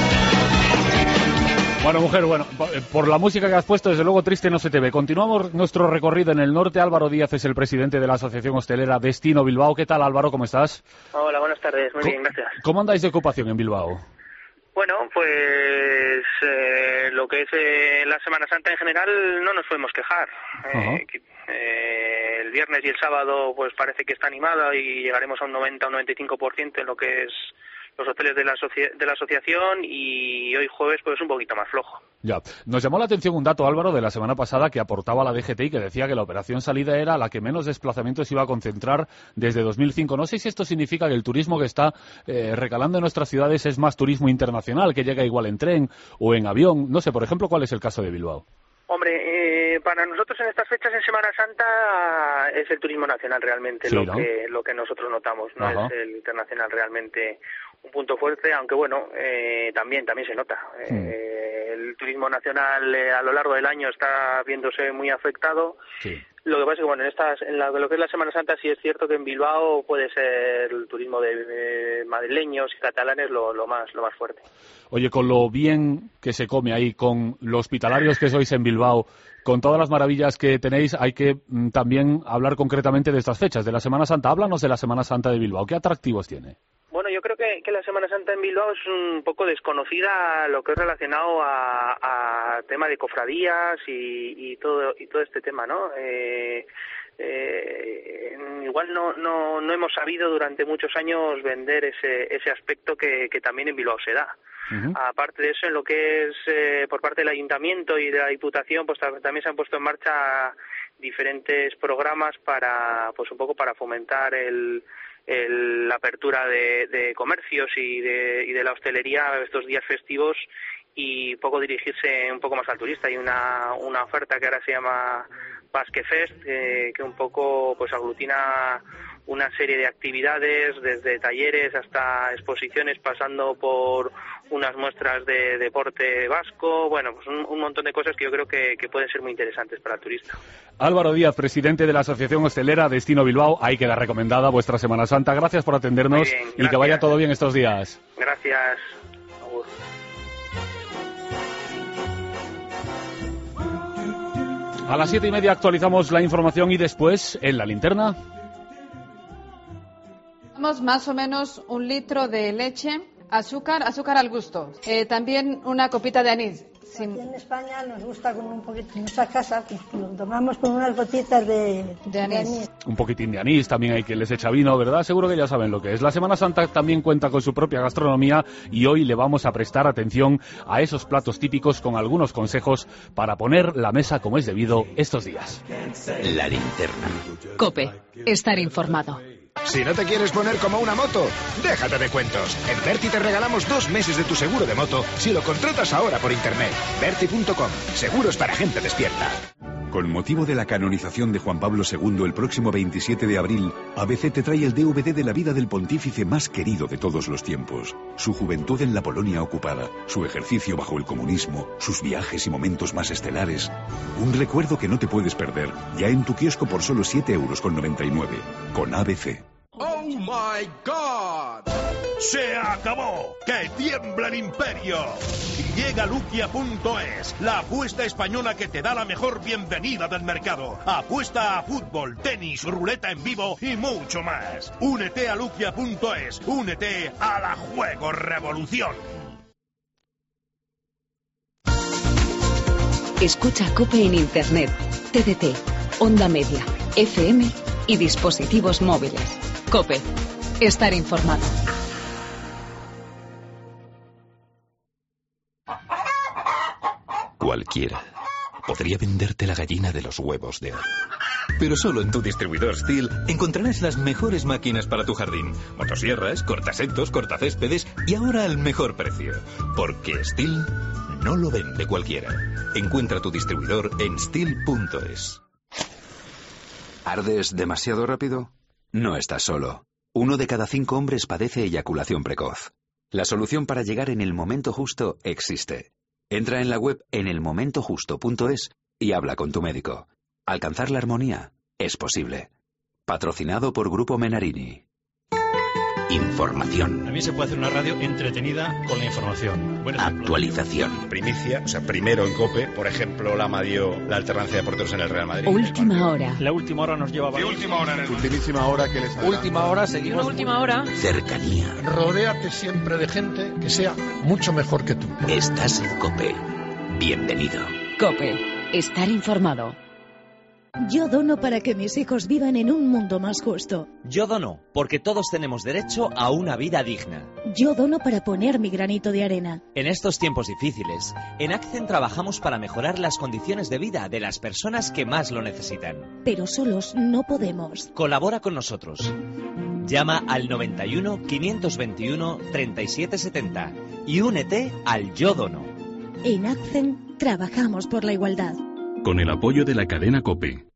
Bueno, mujer, bueno, por la música que has puesto, desde luego triste no se te ve. Continuamos nuestro recorrido en el norte. Álvaro Díaz es el presidente de la Asociación Hostelera Destino Bilbao. ¿Qué tal, Álvaro? ¿Cómo estás? Hola, buenas tardes. Muy bien, gracias. ¿Cómo andáis de ocupación en Bilbao? Bueno, pues eh, lo que es eh, la Semana Santa en general no nos podemos quejar. Eh, eh, el viernes y el sábado pues parece que está animada y llegaremos a un noventa o un noventa y cinco por ciento en lo que es los hoteles de la, asoci- de la asociación, y hoy jueves pues un poquito más flojo. Ya. Nos llamó la atención un dato, Álvaro, de la semana pasada que aportaba la D G T y que decía que la operación salida era la que menos desplazamientos iba a concentrar desde dos mil cinco. No sé si esto significa que el turismo que está eh, recalando en nuestras ciudades es más turismo internacional, que llega igual en tren o en avión. No sé, por ejemplo, ¿cuál es el caso de Bilbao? Hombre, eh, para nosotros en estas fechas, en Semana Santa, es el turismo nacional realmente Sí, lo, ¿no? que, lo que nosotros notamos, no Ajá. es el internacional realmente un punto fuerte, aunque bueno, eh, también también se nota. Hmm. Eh, el turismo nacional eh, a lo largo del año está viéndose muy afectado. Sí. Lo que pasa es que bueno, en estas, en la- lo que es la Semana Santa sí es cierto que en Bilbao puede ser el turismo de eh, madrileños y catalanes lo, lo más lo más fuerte. Oye, con lo bien que se come ahí, con los hospitalarios que sois en Bilbao, con todas las maravillas que tenéis, hay que mm, también hablar concretamente de estas fechas, de la Semana Santa. Háblanos de la Semana Santa de Bilbao. ¿Qué atractivos tiene? Bueno, yo creo que, que la Semana Santa en Bilbao es un poco desconocida lo que es relacionado a, a tema de cofradías y, y todo y todo este tema, ¿no? Eh, eh, igual no, no no hemos sabido durante muchos años vender ese ese aspecto que, que también en Bilbao se da. Uh-huh. Aparte de eso, en lo que es eh, por parte del Ayuntamiento y de la Diputación, pues ta- también se han puesto en marcha diferentes programas para, pues un poco para fomentar el, el la apertura de, de comercios y de, y de la hostelería estos días festivos y un poco dirigirse un poco más al turista. Hay una, una oferta que ahora se llama Basque Fest, eh, que un poco pues aglutina una serie de actividades, desde talleres hasta exposiciones, pasando por unas muestras de deporte vasco, bueno, pues un, un montón de cosas que yo creo que, que pueden ser muy interesantes para el turista. Álvaro Díaz, presidente de la Asociación Hostelera Destino Bilbao. Ahí queda recomendada vuestra Semana Santa. Gracias por atendernos. Muy bien, y que gracias. vaya todo bien estos días. Gracias. Agur. A las siete y media actualizamos la información y después, en la linterna... Más o menos un litro de leche, azúcar, azúcar al gusto. Eh, también una copita de anís. Sin... Aquí en España nos gusta con un poquito, en nuestra casa, pues lo tomamos con unas gotitas de, de anís. de anís. Un poquitín de anís, también hay que les echa vino, ¿verdad? Seguro que ya saben lo que es. La Semana Santa también cuenta con su propia gastronomía y hoy le vamos a prestar atención a esos platos típicos con algunos consejos para poner la mesa como es debido estos días. La linterna. COPE. Estar informado. Si no te quieres poner como una moto, déjate de cuentos. En Berti te regalamos dos meses de tu seguro de moto si lo contratas ahora por internet. Berti punto com. Seguros para gente despierta. Con motivo de la canonización de Juan Pablo segundo el próximo veintisiete de abril, A B C te trae el D V D de la vida del pontífice más querido de todos los tiempos. Su juventud en la Polonia ocupada, su ejercicio bajo el comunismo, sus viajes y momentos más estelares. Un recuerdo que no te puedes perder, ya en tu kiosco por solo siete euros con noventa y nueve. Con A B C. ¡Oh, my God! ¡Se acabó! ¡Que tiembla el imperio! Llega Luquia punto es, la apuesta española que te da la mejor bienvenida del mercado. Apuesta a fútbol, tenis, ruleta en vivo y mucho más. Únete a Luquia punto es, únete a la Juego Revolución. Escucha COPE en Internet, T D T, Onda Media, F M y dispositivos móviles. COPE. Estar informado. Cualquiera podría venderte la gallina de los huevos de oro. Pero solo en tu distribuidor Stihl encontrarás las mejores máquinas para tu jardín. Motosierras, cortasetos, cortacéspedes y ahora al mejor precio. Porque Stihl no lo vende cualquiera. Encuentra tu distribuidor en Stihl punto es. ¿Ardes demasiado rápido? No estás solo. Uno de cada cinco hombres padece eyaculación precoz. La solución para llegar en el momento justo existe. Entra en la web en el momento justo punto es y habla con tu médico. Alcanzar la armonía es posible. Patrocinado por Grupo Menarini. Información. También se puede hacer una radio entretenida con la información. Buen ejemplo. Actualización. Primicia, o sea, primero en COPE, por ejemplo, Lama dio la alternancia de porteros en el Real Madrid. Última hora. La última hora nos lleva a... última hora en el Ultimísima hora que les Última hora, seguimos. Una última hora. Cercanía. Rodéate siempre de gente que sea mucho mejor que tú. Estás en COPE. Bienvenido. COPE. Estar informado. Yo dono para que mis hijos vivan en un mundo más justo. Yo dono porque todos tenemos derecho a una vida digna. Yo dono para poner mi granito de arena. En estos tiempos difíciles, en Accent trabajamos para mejorar las condiciones de vida de las personas que más lo necesitan. Pero solos no podemos. Colabora con nosotros. Llama al noventa y uno, quinientos veintiuno, treinta y siete setenta y únete al Yo Dono. En Accent trabajamos por la igualdad. Con el apoyo de la cadena COPE.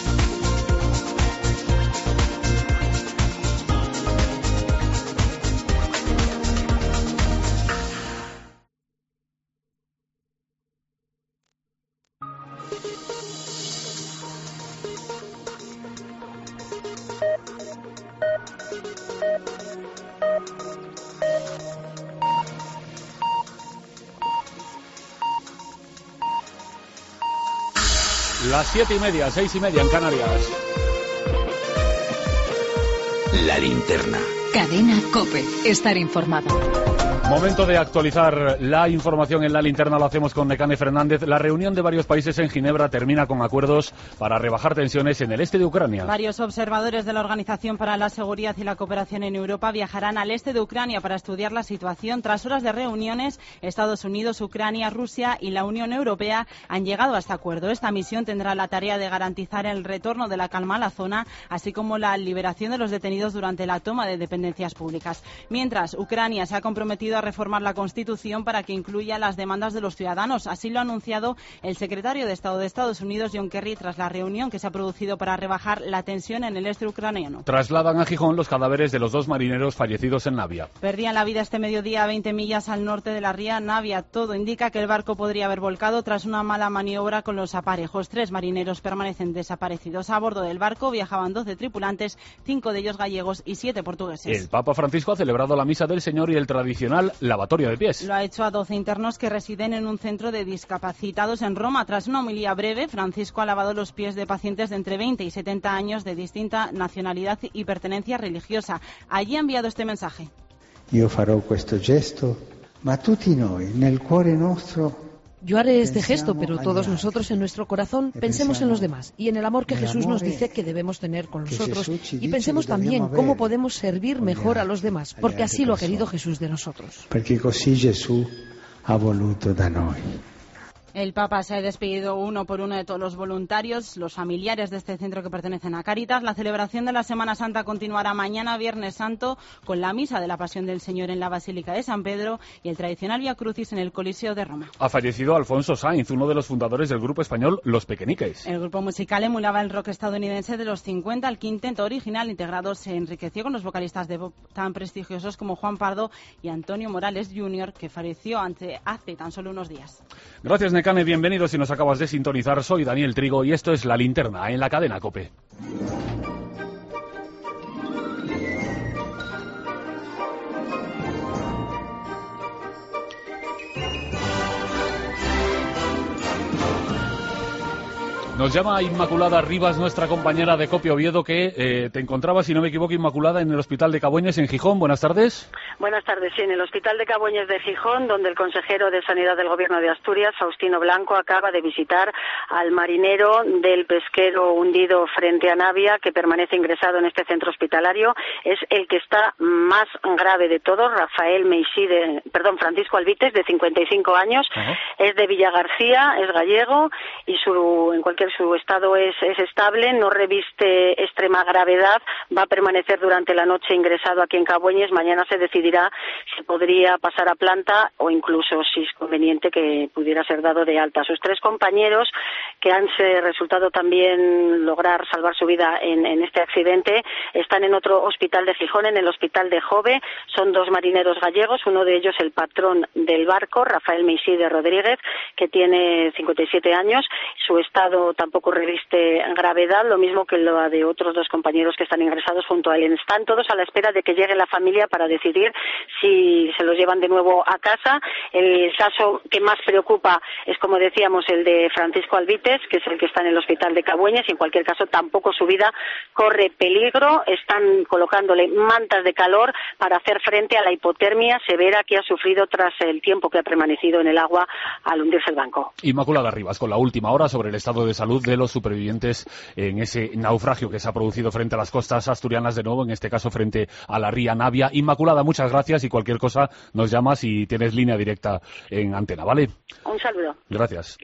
Las siete y media, seis y media en Canarias. La linterna. Cadena COPE. Estar informado. Momento de actualizar la información en la linterna, lo hacemos con Nekane Fernández. La reunión de varios países en Ginebra termina con acuerdos para rebajar tensiones en el este de Ucrania. Varios observadores de la Organización para la Seguridad y la Cooperación en Europa viajarán al este de Ucrania para estudiar la situación. Tras horas de reuniones, Estados Unidos, Ucrania, Rusia y la Unión Europea han llegado a este acuerdo. Esta misión tendrá la tarea de garantizar el retorno de la calma a la zona, así como la liberación de los detenidos durante la toma de dependencias públicas. Mientras, Ucrania se ha comprometido a reformar la Constitución para que incluya las demandas de los ciudadanos. Así lo ha anunciado el secretario de Estado de Estados Unidos, John Kerry, tras la reunión que se ha producido para rebajar la tensión en el este ucraniano. Trasladan a Gijón los cadáveres de los dos marineros fallecidos en Navia. Perdían la vida este mediodía a veinte millas al norte de la ría Navia. Todo indica que el barco podría haber volcado tras una mala maniobra con los aparejos. Tres marineros permanecen desaparecidos. A bordo del barco viajaban doce tripulantes, cinco de ellos gallegos y siete portugueses. El Papa Francisco ha celebrado la Misa del Señor y el tradicional lavatorio de pies. Lo ha hecho a doce internos que residen en un centro de discapacitados en Roma. Tras una homilía breve, Francisco ha lavado los pies de pacientes de entre veinte y setenta años de distinta nacionalidad y pertenencia religiosa. Allí ha enviado este mensaje. Io farò questo gesto, ma tutti noi nel cuore nostro. Yo haré este gesto, pero todos nosotros en nuestro corazón pensemos en los demás y en el amor que Jesús nos dice que debemos tener con nosotros, y pensemos también cómo podemos servir mejor a los demás, porque así lo ha querido Jesús de nosotros. Porque così Gesù ha voluto da noi. El Papa se ha despedido uno por uno de todos los voluntarios, los familiares de este centro que pertenecen a Cáritas. La celebración de la Semana Santa continuará mañana, Viernes Santo, con la misa de la Pasión del Señor en la Basílica de San Pedro y el tradicional Vía Crucis en el Coliseo de Roma. Ha fallecido Alfonso Sainz, uno de los fundadores del grupo español Los Pequeñiques. El grupo musical emulaba el rock estadounidense de los cincuenta. El quinteto original integrado se enriqueció con los vocalistas de pop tan prestigiosos como Juan Pardo y Antonio Morales junior, que falleció hace tan solo unos días. Gracias, Nekane, bienvenido. Si nos acabas de sintonizar, soy Daniel Trigo y esto es La Linterna en la cadena COPE. Nos llama Inmaculada Rivas, nuestra compañera de COPE Oviedo, que eh, te encontraba, si no me equivoco, Inmaculada, en el Hospital de Cabueñes, en Gijón. Buenas tardes. Buenas tardes, sí, en el Hospital de Cabueñes de Gijón, donde el consejero de Sanidad del Gobierno de Asturias, Faustino Blanco, acaba de visitar al marinero del pesquero hundido frente a Navia, que permanece ingresado en este centro hospitalario. Es el que está más grave de todos, Rafael Meiside, perdón, Francisco Albites, de cincuenta y cinco años, uh-huh. Es de Villagarcía, es gallego, y su, en cualquier su estado es, es estable, no reviste extrema gravedad, va a permanecer durante la noche ingresado aquí en Cabueñes. Mañana se decidirá si podría pasar a planta o incluso, si es conveniente, que pudiera ser dado de alta. Sus tres compañeros, que han resultado también lograr salvar su vida en, en este accidente, están en otro hospital de Gijón, en el hospital de Jove. Son dos marineros gallegos, uno de ellos el patrón del barco, Rafael Meiside Rodríguez, que tiene cincuenta y siete años. Su estado tampoco reviste gravedad, lo mismo que lo de otros dos compañeros que están ingresados junto a él. Están todos a la espera de que llegue la familia para decidir ver si se los llevan de nuevo a casa. El caso que más preocupa es, como decíamos, el de Francisco Albites, que es el que está en el hospital de Cabueñes, y en cualquier caso tampoco su vida corre peligro. Están colocándole mantas de calor para hacer frente a la hipotermia severa que ha sufrido tras el tiempo que ha permanecido en el agua al hundirse el banco. Inmaculada Rivas, con la última hora sobre el estado de salud de los supervivientes en ese naufragio que se ha producido frente a las costas asturianas, de nuevo, en este caso frente a la ría Navia. Inmaculada, muchas gracias, y cualquier cosa nos llamas y tienes línea directa en antena, ¿vale? Un saludo. Gracias.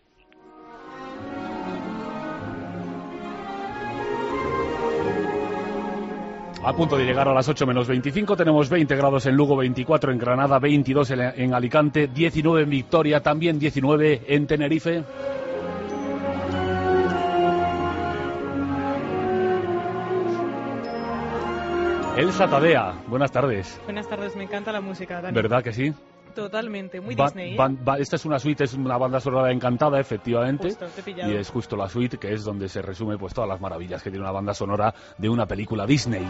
A punto de llegar a las ocho menos veinticinco, tenemos veinte grados en Lugo, veinticuatro en Granada, veintidós en, en Alicante, diecinueve en Vitoria, también diecinueve en Tenerife. Elsa Tadea, buenas tardes. Buenas tardes, me encanta la música, Dani. ¿Verdad que sí? Totalmente, muy Ba Disney, ¿eh? ban ba esta es una suite, es una banda sonora Encantada, efectivamente. Justo, te he pillado. Y es justo la suite, que es donde se resume pues todas las maravillas que tiene una banda sonora de una película Disney.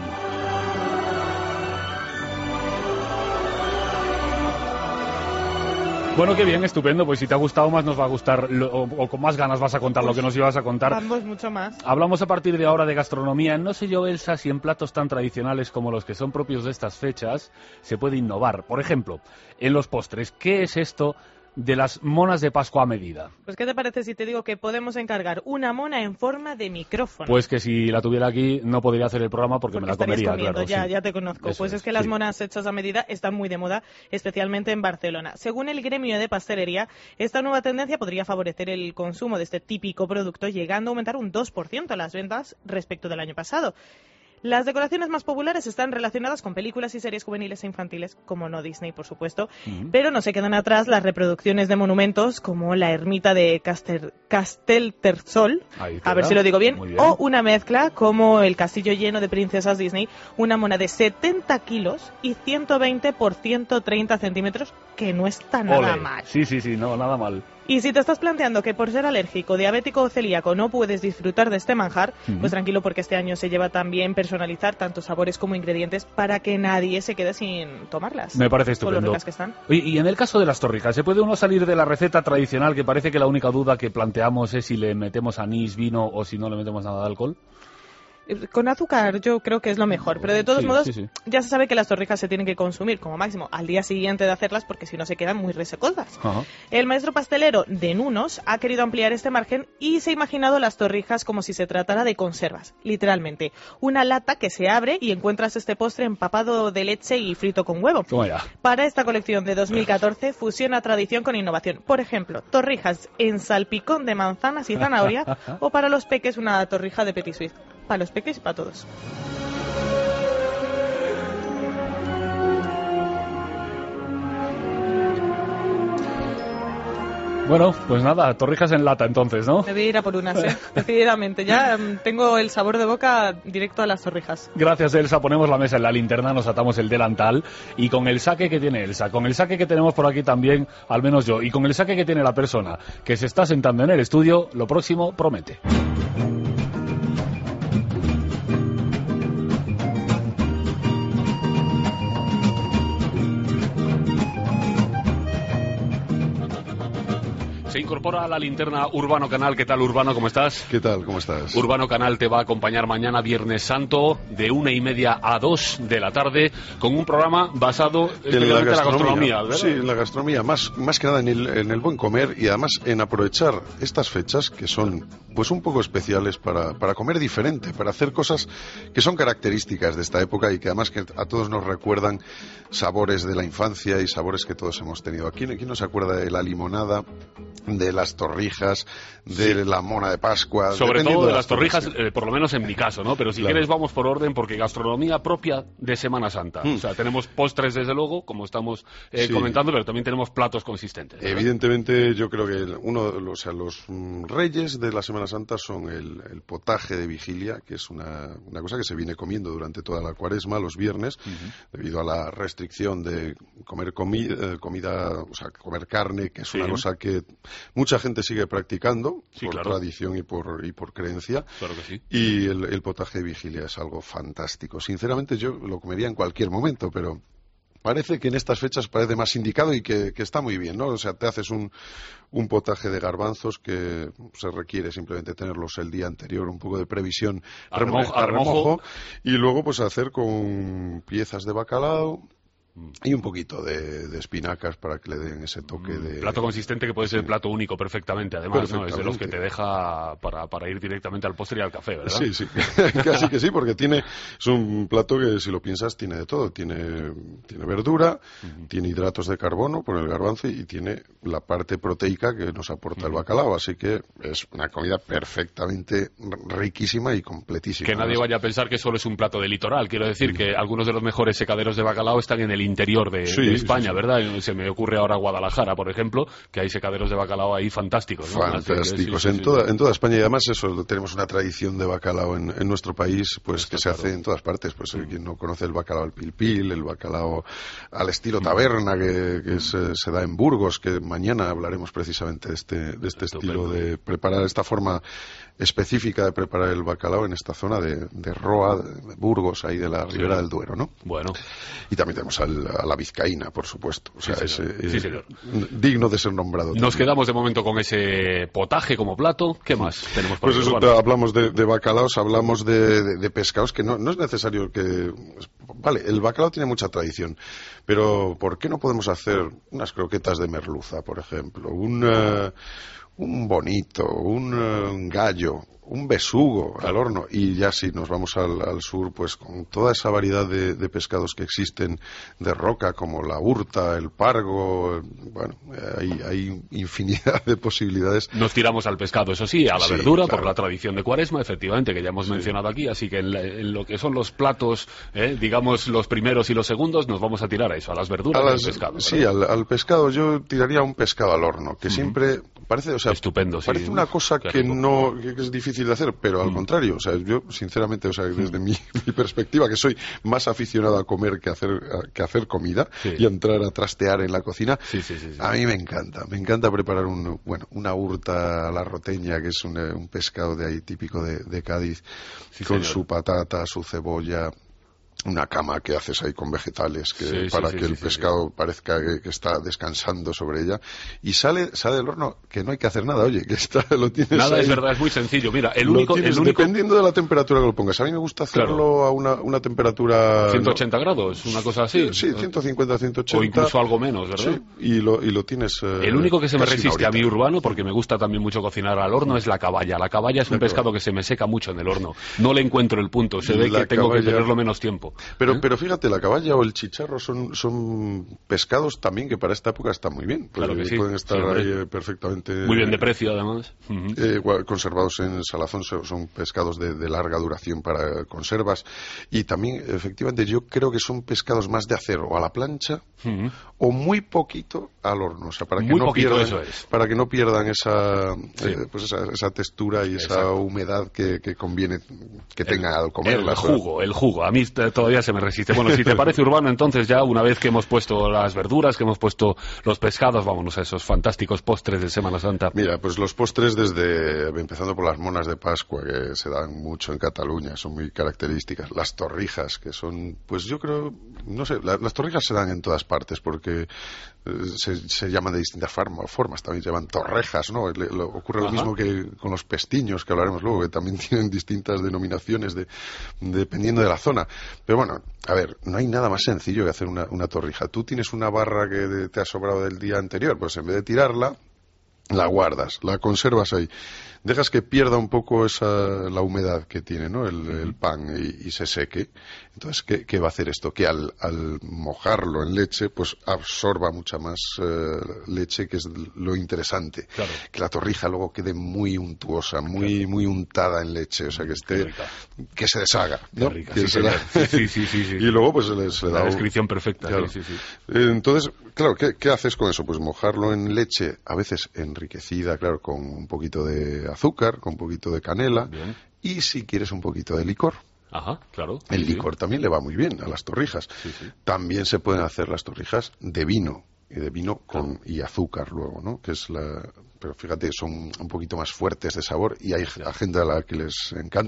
Bueno, qué bien, estupendo. Pues si te ha gustado más, nos va a gustar, lo, o, o con más ganas vas a contar pues, lo que nos ibas a contar. Ambos mucho más. Hablamos a partir de ahora de gastronomía. No sé yo, Elsa, si en platos tan tradicionales como los que son propios de estas fechas se puede innovar. Por ejemplo, en los postres, ¿qué es esto de las monas de Pascua a medida? Pues ¿qué te parece si te digo que podemos encargar una mona en forma de micrófono? Pues que si la tuviera aquí no podría hacer el programa porque, porque me la comería, comiendo, claro. Ya, sí. ya te conozco. Eso pues es, es que las sí. monas hechas a medida están muy de moda, especialmente en Barcelona. Según el gremio de pastelería, esta nueva tendencia podría favorecer el consumo de este típico producto, llegando a aumentar un dos por ciento las ventas respecto del año pasado. Las decoraciones más populares están relacionadas con películas y series juveniles e infantiles, como no Disney, por supuesto, uh-huh. pero no se quedan atrás las reproducciones de monumentos como la ermita de Castel, Castelterçol, a ver si lo digo bien, bien, o una mezcla como el castillo lleno de princesas Disney, una mona de setenta kilos y ciento veinte por ciento treinta centímetros, que no está nada Ole. mal. Sí, sí, sí, no, nada mal. Y si te estás planteando que por ser alérgico, diabético o celíaco no puedes disfrutar de este manjar, uh-huh. pues tranquilo, porque este año se lleva también personalizar tanto sabores como ingredientes para que nadie se quede sin tomarlas. Me parece estupendo. Con lo ricas que están. Oye, y en el caso de las torrijas, ¿se puede uno salir de la receta tradicional, que parece que la única duda que planteamos es si le metemos anís, vino o si no le metemos nada de alcohol? Con azúcar yo creo que es lo mejor, pero de todos sí, modos sí, sí. ya se sabe que las torrijas se tienen que consumir como máximo al día siguiente de hacerlas, porque si no se quedan muy resecosas. Uh-huh. El maestro pastelero de Nunos ha querido ampliar este margen y se ha imaginado las torrijas como si se tratara de conservas, literalmente. Una lata que se abre y encuentras este postre empapado de leche y frito con huevo. Toma ya. Para esta colección de dos mil catorce fusiona tradición con innovación. Por ejemplo, torrijas en salpicón de manzanas y zanahoria, o para los peques una torrija de petit suisse. Para los peques y para todos. Bueno, pues nada, torrijas en lata entonces, ¿no? Me voy a ir a por unas, ¿eh? Decididamente. Ya um, tengo el sabor de boca directo a las torrijas. Gracias, Elsa. Ponemos la mesa en la linterna, nos atamos el delantal, y con el saque que tiene Elsa, con el saque que tenemos por aquí también, al menos yo, y con el saque que tiene la persona que se está sentando en el estudio, lo próximo promete. Se incorpora a la linterna Urbano Canal. ¿Qué tal, Urbano? ¿Cómo estás? ¿Qué tal? ¿Cómo estás? Urbano Canal te va a acompañar mañana, Viernes Santo, de una y media a dos de la tarde, con un programa basado en la gastronomía. la gastronomía, ¿verdad? Sí, en la gastronomía, más, más que nada en el, en el buen comer, y además en aprovechar estas fechas que son pues un poco especiales para, para comer diferente, para hacer cosas que son características de esta época y que además que a todos nos recuerdan sabores de la infancia y sabores que todos hemos tenido. ¿Aquí quién no se acuerda de la limonada, de las torrijas, de sí. la mona de Pascua? Sobre todo de, de las torrijas, eh, por lo menos en mi caso, ¿no? Pero si claro. quieres vamos por orden, porque gastronomía propia de Semana Santa. Mm. O sea, tenemos postres desde luego, como estamos eh, sí. comentando, pero también tenemos platos consistentes, ¿verdad? Evidentemente, yo creo que uno, o sea, los mm, reyes de la Semana Santa son el, el potaje de vigilia, que es una, una cosa que se viene comiendo durante toda la Cuaresma, los viernes, uh-huh. debido a la restricción de comer comi eh, comida, o sea, comer carne, que es sí. una cosa que mucha gente sigue practicando sí, por claro. tradición y por, y por creencia. Claro que sí. Y el, el potaje de vigilia es algo fantástico. Sinceramente, yo lo comería en cualquier momento, pero parece que en estas fechas parece más indicado y que, que está muy bien, ¿no? O sea, te haces un, un potaje de garbanzos que se requiere simplemente tenerlos el día anterior, un poco de previsión a remojo, a remojo, remojo y luego pues hacer con piezas de bacalao y un poquito de, de espinacas para que le den ese toque de... Plato consistente que puede ser plato único perfectamente, además, ¿no? Es de los que te deja para, para ir directamente al postre y al café, ¿verdad? Sí, sí, casi que sí, porque tiene es un plato que, si lo piensas, tiene de todo. Tiene, tiene verdura, uh-huh. tiene hidratos de carbono por el garbanzo y tiene la parte proteica que nos aporta uh-huh. el bacalao. Así que es una comida perfectamente riquísima y completísima. Que nadie vaya a pensar que solo es un plato de litoral. Quiero decir uh-huh. que algunos de los mejores secaderos de bacalao están en el interior de, sí, de España, sí, sí. ¿verdad? Se me ocurre ahora Guadalajara, por ejemplo, que hay secaderos de bacalao ahí fantásticos, ¿no? Fantásticos. Sí, sí, en, sí, toda, sí. en toda España, y además eso, tenemos una tradición de bacalao en, en nuestro país, pues Esto, que se claro. hace en todas partes. Pues mm. quien no conoce el bacalao al pil pil, el bacalao al estilo taberna, que, que se, se da en Burgos, que mañana hablaremos precisamente de este, de este estilo de preparar, esta forma específica de preparar el bacalao en esta zona de, de Roa, de Burgos, ahí de la Ribera sí. del Duero, ¿no? Bueno. Y también tenemos al, a la vizcaína, por supuesto. O sea, sí, es, sí, es señor. digno de ser nombrado. Nos también. Quedamos de momento con ese potaje como plato. ¿Qué más tenemos para Pues eso, te, hablamos de, de bacalaos, hablamos de, de, de pescados, que no, no es necesario que... Vale, el bacalao tiene mucha tradición, pero ¿por qué no podemos hacer unas croquetas de merluza, por ejemplo? Un... Uh, un bonito, un, un gallo, un besugo al horno, y ya si nos vamos al, al sur, pues con toda esa variedad de, de pescados que existen de roca, como la urta, el pargo, bueno, hay, hay infinidad de posibilidades. Nos tiramos al pescado, eso sí, a la sí, verdura, claro. por la tradición de Cuaresma, efectivamente, que ya hemos sí. mencionado aquí, así que en, la, en lo que son los platos, eh, digamos los primeros y los segundos, nos vamos a tirar a eso, a las verduras a las, y al pescado. Sí, al, al pescado, yo tiraría un pescado al horno, que uh-huh. siempre parece, o sea, estupendo, parece sí, una cosa que no, que es difícil de hacer, pero al mm. contrario, o sea, yo sinceramente, o sea, desde mm. mi, mi perspectiva, que soy más aficionado a comer que a hacer, a, que a hacer comida sí. y a entrar a trastear en la cocina, sí, sí, sí, sí. a mí me encanta, me encanta preparar un, bueno, una urta a la roteña, que es un, un pescado de ahí típico de, de Cádiz, sí, con señor. Su patata, su cebolla, una cama que haces ahí con vegetales que, sí, para sí, que sí, el sí, pescado sí. parezca que, que está descansando sobre ella, y sale sale del horno que no hay que hacer nada, oye, que está, lo tienes nada ahí, es verdad, es muy sencillo. Mira, el único, tienes, el único dependiendo de la temperatura que lo pongas. A mí me gusta hacerlo claro. a una, una temperatura ciento ochenta no, grados, una cosa así. Sí, ciento cincuenta, ciento ochenta o incluso algo menos, ¿verdad? Sí, y lo y lo tienes eh, el único que se me resiste a mí urbano, porque me gusta también mucho cocinar al horno, es la caballa. La caballa es un pescado que se me seca mucho en el horno. No le encuentro el punto, se ve la que tengo caballa... que tenerlo menos tiempo. Pero ¿Eh? pero fíjate, la caballa o el chicharro son, son pescados también que para esta época están muy bien. Claro que sí. Pueden estar sí, ahí perfectamente... Muy bien de precio, además. Uh-huh. Eh, conservados en salazón, son pescados de, de larga duración para conservas. Y también, efectivamente, yo creo que son pescados más de hacer o a la plancha uh-huh. o muy poquito al horno. O sea, para que, muy no, poquito, pierdan, eso es. para que no pierdan esa, sí. eh, pues esa, esa textura y Exacto. esa humedad que, que conviene que tenga el, al comer. El jugo, el jugo. A mí todavía se me resiste. Bueno, si te parece, Urbano, entonces ya una vez que hemos puesto las verduras, que hemos puesto los pescados, vámonos a esos fantásticos postres de Semana Santa. Mira, pues los postres desde, empezando por las monas de Pascua, que se dan mucho en Cataluña, son muy características. Las torrijas, que son, pues yo creo, no sé, la, las torrijas se dan en todas partes, porque eh, se, se llaman de distintas formas, formas, también se llaman torrejas, ¿no? Le, lo, ocurre Ajá. lo mismo que con los pestiños, que hablaremos luego, que también tienen distintas denominaciones de, dependiendo de la zona. Pero bueno, a ver, no hay nada más sencillo que hacer una, una torrija. Tú tienes una barra que te ha sobrado del día anterior, pues en vez de tirarla, la guardas, la conservas ahí. Dejas que pierda un poco esa, la humedad que tiene, ¿no? el, el pan y, y se seque. Entonces, ¿qué, qué va a hacer esto? Que al, al mojarlo en leche, pues absorba mucha más eh, leche, que es lo interesante. Claro. Que la torrija luego quede muy untuosa, muy claro. muy untada en leche, o sea, que esté, que se deshaga, ¿no? Rica, que sí, se da... sí, sí, sí, sí. Y luego, pues, se le, se le da... La descripción perfecta, claro. sí, sí, sí. Entonces, claro, ¿qué, ¿qué haces con eso? Pues mojarlo en leche, a veces enriquecida, claro, con un poquito de azúcar, con un poquito de canela, bien. Y si quieres un poquito de licor. Ajá, claro. El sí, licor sí. también le va muy bien a las torrijas. Sí, sí. También se pueden hacer las torrijas de vino, y de vino con claro. y azúcar luego, ¿no? Que es la... Pero fíjate, son un poquito más fuertes de sabor y hay sí. gente a la que les encanta.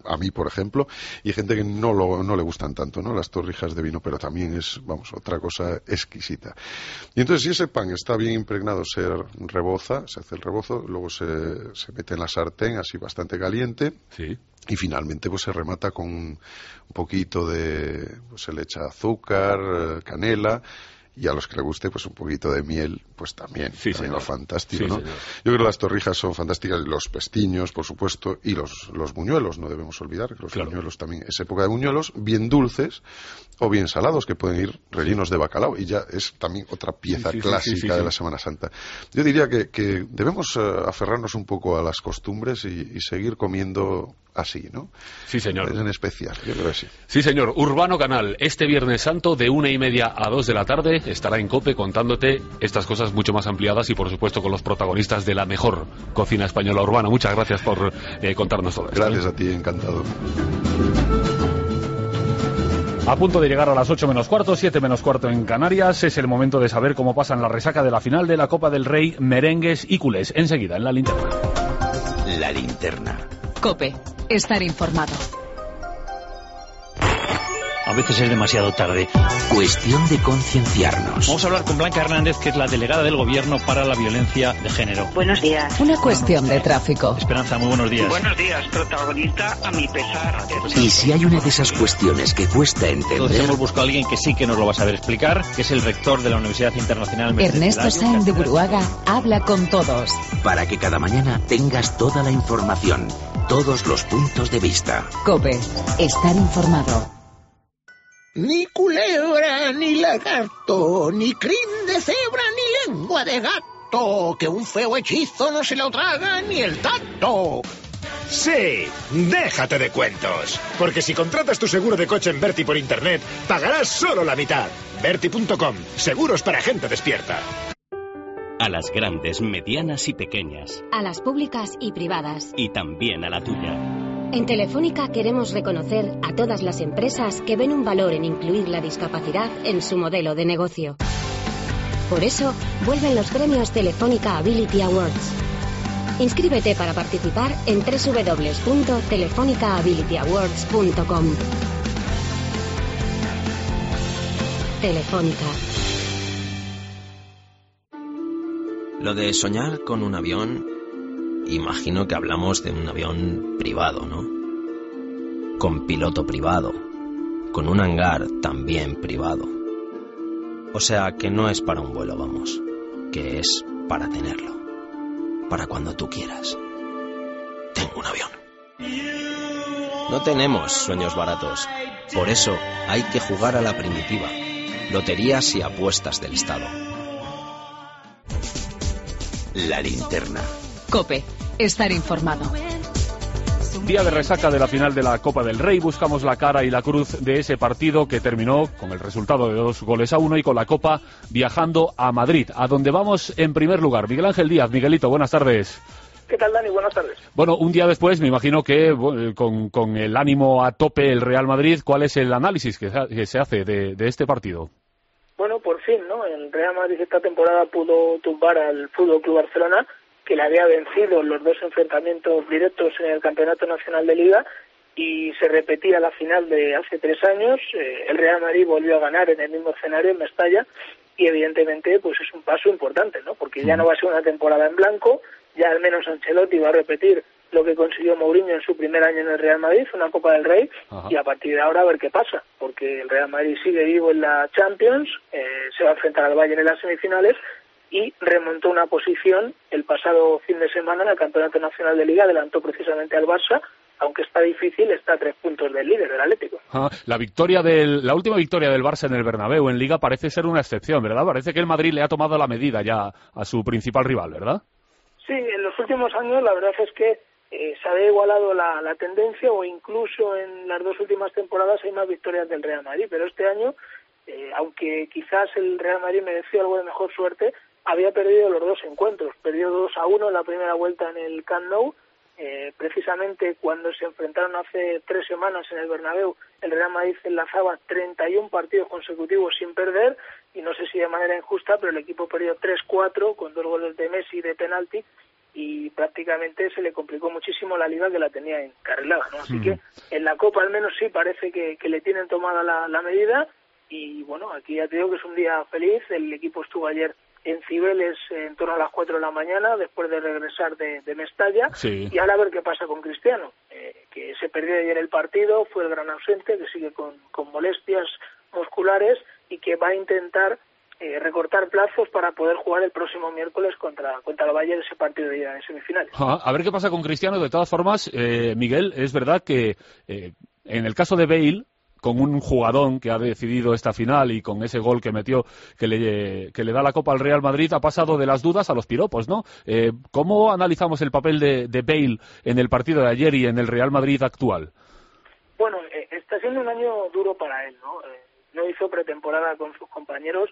a mí por ejemplo, y hay gente que no, lo, no le gustan tanto, ¿no? Las torrijas de vino, pero también es, vamos, otra cosa exquisita. Y entonces si ese pan está bien impregnado, se reboza, se hace el rebozo, luego se, se mete en la sartén así bastante caliente. Sí. Y finalmente pues se remata con un poquito de, pues se le echa azúcar, canela, y a los que le guste pues un poquito de miel, pues también, sí, también señor. fantástico, sí, ¿no? Señor. Yo creo que las torrijas son fantásticas, los pestiños, por supuesto, y los, los buñuelos, no debemos olvidar que los claro. buñuelos también es época de buñuelos, bien dulces o bien salados, que pueden ir rellenos de bacalao, y ya es también otra pieza sí, sí, clásica sí, sí, sí, de sí. la Semana Santa. Yo diría que, que debemos uh, aferrarnos un poco a las costumbres y, y seguir comiendo así, ¿no? Sí, señor. En especial, yo creo que sí. Sí, señor. Urbano Canal, este Viernes Santo, de una y media a dos de la tarde, estará en COPE contándote estas cosas mucho más ampliadas y, por supuesto, con los protagonistas de la mejor cocina española urbana. Muchas gracias por eh, contarnos todo esto. Gracias a ti, encantado. A punto de llegar a las ocho menos cuarto, siete menos cuarto en Canarias, es el momento de saber cómo pasan la resaca de la final de la Copa del Rey, merengues y culés. Enseguida, en La Linterna. La Linterna. COPE. Estar informado. A veces es demasiado tarde. Cuestión de concienciarnos. Vamos a hablar con Blanca Hernández, que es la delegada del Gobierno para la violencia de género. Buenos días. Una cuestión de tráfico. Esperanza, muy buenos días. Buenos días, protagonista a mi pesar. Y si hay una de esas cuestiones que cuesta entender... Entonces hemos buscado a alguien que sí que nos lo va a saber explicar, que es el rector de la Universidad Internacional Mestre Ernesto Sáenz de Buruaga habla con todos. Para que cada mañana tengas toda la información, todos los puntos de vista. COPE. Estar informado. Ni culebra, ni lagarto, ni crin de cebra, ni lengua de gato, que un feo hechizo no se lo traga ni el tacto. Sí, déjate de cuentos, porque si contratas tu seguro de coche en Berti por internet, pagarás solo la mitad. Berti punto com, seguros para gente despierta. A las grandes, medianas y pequeñas. A las públicas y privadas. Y también a la tuya. En Telefónica queremos reconocer a todas las empresas que ven un valor en incluir la discapacidad en su modelo de negocio. Por eso, vuelven los premios Telefónica Ability Awards. Inscríbete para participar en doble u doble u doble u punto telefónica ability awards punto com. Telefónica. Lo de soñar con un avión, imagino que hablamos de un avión privado, ¿no? Con piloto privado, con un hangar también privado. O sea, que no es para un vuelo, vamos, que es para tenerlo, para cuando tú quieras. Tengo un avión. No tenemos sueños baratos, por eso hay que jugar a la primitiva. Loterías y apuestas del Estado. La Linterna. COPE. Estar informado. Día de resaca de la final de la Copa del Rey. Buscamos la cara y la cruz de ese partido que terminó con el resultado de dos goles a uno y con la Copa viajando a Madrid, a donde vamos en primer lugar. Miguel Ángel Díaz. Miguelito, buenas tardes. ¿Qué tal, Dani? Buenas tardes. Bueno, un día después, me imagino que con, con el ánimo a tope el Real Madrid, ¿cuál es el análisis que, que se hace de, de este partido? Bueno, por fin, ¿no? El Real Madrid esta temporada pudo tumbar al F C Barcelona, que le había vencido en los dos enfrentamientos directos en el Campeonato Nacional de Liga, y se repetía la final de hace tres años. Eh, el Real Madrid volvió a ganar en el mismo escenario, en Mestalla, y evidentemente pues es un paso importante, ¿no? Porque ya no va a ser una temporada en blanco, ya al menos Ancelotti va a repetir lo que consiguió Mourinho en su primer año en el Real Madrid, una Copa del Rey. Ajá. Y a partir de ahora a ver qué pasa, porque el Real Madrid sigue vivo en la Champions, eh, se va a enfrentar al Bayern en las semifinales, y remontó una posición el pasado fin de semana en el Campeonato Nacional de Liga, adelantó precisamente al Barça, aunque está difícil, está a tres puntos del líder, del Atlético. Ah, la victoria del, la última victoria del Barça en el Bernabéu en Liga parece ser una excepción, ¿verdad? Parece que el Madrid le ha tomado la medida ya a su principal rival, ¿verdad? Sí, en los últimos años la verdad es que eh, se había igualado la, la tendencia, o incluso en las dos últimas temporadas hay más victorias del Real Madrid, pero este año, eh, aunque quizás el Real Madrid mereció algo de mejor suerte, había perdido los dos encuentros. Perdió dos a uno en la primera vuelta en el Camp Nou, eh, precisamente cuando se enfrentaron hace tres semanas en el Bernabéu. El Real Madrid enlazaba treinta y uno partidos consecutivos sin perder, y no sé si de manera injusta, pero el equipo perdió tres cuatro con dos goles de Messi de penalti, y prácticamente se le complicó muchísimo la Liga, que la tenía encarrilada, ¿no? Así Mm. que en la Copa al menos sí parece que, que le tienen tomada la, la medida, y bueno, aquí ya te digo que es un día feliz. El equipo estuvo ayer en Cibeles en torno a las cuatro de la mañana, después de regresar de, de Mestalla, Sí. y ahora a ver qué pasa con Cristiano, eh, que se perdió ayer el partido, fue el gran ausente, que sigue con, con molestias musculares y que va a intentar eh, recortar plazos para poder jugar el próximo miércoles contra, contra el Bayern, ese partido de ida en semifinales. Ah, a ver qué pasa con Cristiano. De todas formas, eh, Miguel, es verdad que eh, en el caso de Bale, con un jugadón que ha decidido esta final y con ese gol que metió, que le, que le da la Copa al Real Madrid, ha pasado de las dudas a los piropos, ¿no? Eh, ¿Cómo analizamos el papel de, de Bale en el partido de ayer y en el Real Madrid actual? Bueno, eh, está siendo un año duro para él, ¿no? Eh, no hizo pretemporada con sus compañeros,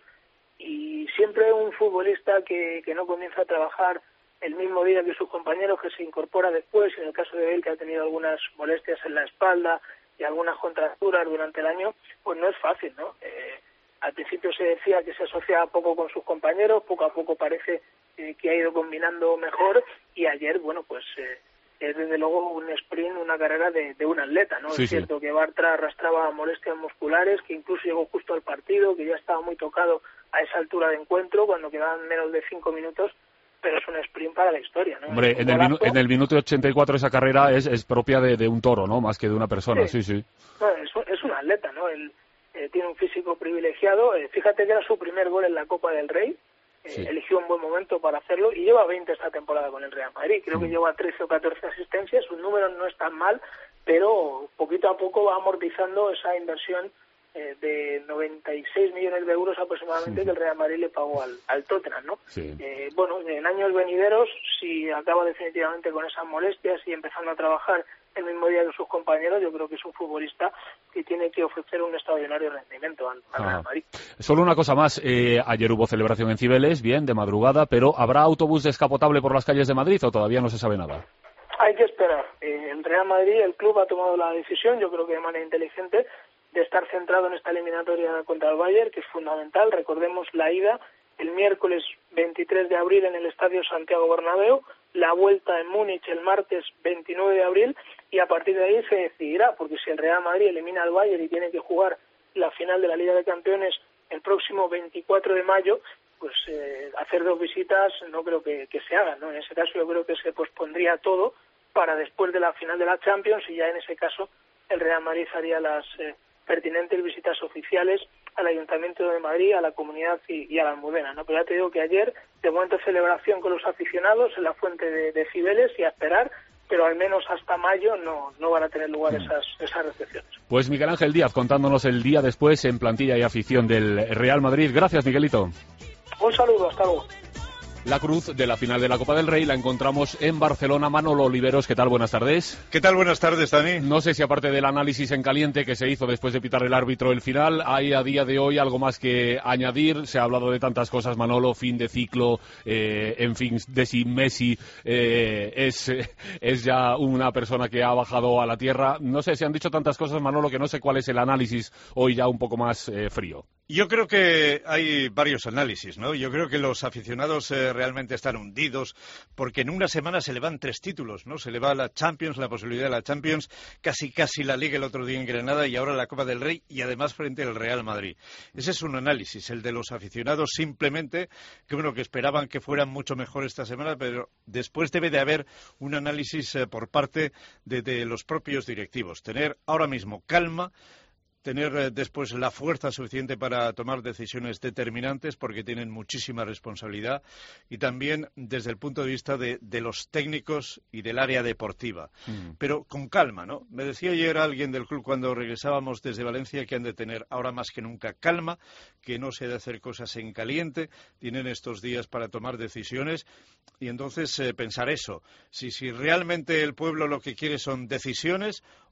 y siempre un futbolista que, que no comienza a trabajar el mismo día que sus compañeros, que se incorpora después, en el caso de Bale, que ha tenido algunas molestias en la espalda y algunas contracturas durante el año, pues no es fácil, ¿no? Eh, al principio se decía que se asociaba poco con sus compañeros, poco a poco parece eh, que ha ido combinando mejor, y ayer, bueno, pues eh, es desde luego un sprint, una carrera de, de un atleta, ¿no? Sí, es sí. cierto que Bartra arrastraba molestias musculares, que incluso llegó justo al partido, que ya estaba muy tocado a esa altura de encuentro, cuando quedaban menos de cinco minutos, pero es un sprint para la historia, ¿no? Hombre, Es un en el, minu- golazo. en el minuto ochenta y cuatro esa carrera es, es propia de, de un toro, ¿no? Más que de una persona, sí, sí. No, es, un- es un atleta, ¿no? Él eh, tiene un físico privilegiado. Eh, fíjate que era su primer gol en la Copa del Rey. Eh, Sí. Eligió un buen momento para hacerlo y lleva veinte esta temporada con el Real Madrid. Creo que lleva trece o catorce asistencias. Sus números no están mal, pero poquito a poco va amortizando esa inversión eh, de noventa y seis millones de euros aproximadamente que el Real Madrid le pagó al, al Tottenham, ¿no? Sí. Eh, bueno, en años venideros, si acaba definitivamente con esas molestias y empezando a trabajar el mismo día que sus compañeros, yo creo que es un futbolista que tiene que ofrecer un extraordinario rendimiento al, al Ajá. Real Madrid. Solo una cosa más. Eh, ayer hubo celebración en Cibeles, bien, de madrugada, pero ¿habrá autobús descapotable por las calles de Madrid o todavía no se sabe nada? Hay que esperar. Eh, el Real Madrid, el club, ha tomado la decisión, yo creo que de manera inteligente, de estar centrado en esta eliminatoria contra el Bayern, que es fundamental. Recordemos la ida el miércoles veintitrés de abril en el Estadio Santiago Bernabéu, la vuelta en Múnich el martes veintinueve de abril, y a partir de ahí se decidirá, porque si el Real Madrid elimina al Bayern y tiene que jugar la final de la Liga de Campeones el próximo veinticuatro de mayo, pues eh, hacer dos visitas no creo que, que se hagan, ¿no? En ese caso yo creo que se pospondría todo para después de la final de la Champions, y ya en ese caso el Real Madrid haría las eh, pertinentes visitas oficiales al Ayuntamiento de Madrid, a la Comunidad y, y a la Almudena, ¿no? Pero ya te digo que ayer, de momento, celebración con los aficionados en la fuente de, de Cibeles, y a esperar, pero al menos hasta mayo no, no van a tener lugar esas, esas recepciones. Pues Miguel Ángel Díaz contándonos el día después en plantilla y afición del Real Madrid. Gracias, Miguelito. Un saludo, hasta luego. La cruz de la final de la Copa del Rey la encontramos en Barcelona. Manolo Oliveros, ¿qué tal? Buenas tardes. ¿Qué tal? Buenas tardes, Dani. No sé si aparte del análisis en caliente que se hizo después de pitar el árbitro el final, hay a día de hoy algo más que añadir. Se ha hablado de tantas cosas, Manolo, fin de ciclo, eh, en fin, de si Messi eh, es, es ya una persona que ha bajado a la tierra. No sé, se han dicho tantas cosas, Manolo, que no sé cuál es el análisis hoy ya un poco más eh, frío. Yo creo que hay varios análisis, ¿no? Yo creo que los aficionados eh, realmente están hundidos, porque en una semana se le van tres títulos, ¿no? Se le va la Champions, la posibilidad de la Champions, casi casi la Liga el otro día en Granada, y ahora la Copa del Rey, y además frente al Real Madrid. Ese es un análisis, el de los aficionados simplemente, que bueno, que esperaban que fueran mucho mejor esta semana, pero después debe de haber un análisis eh, por parte de, de los propios directivos. Tener ahora mismo calma, tener eh, después la fuerza suficiente para tomar decisiones determinantes, porque tienen muchísima responsabilidad, y también desde el punto de vista de, de los técnicos y del área deportiva. Mm. Pero con calma, ¿no? Me decía ayer alguien del club cuando regresábamos desde Valencia que han de tener ahora más que nunca calma, que no se ha de hacer cosas en caliente, tienen estos días para tomar decisiones, y entonces eh, pensar eso, si, si realmente el pueblo lo que quiere son decisiones,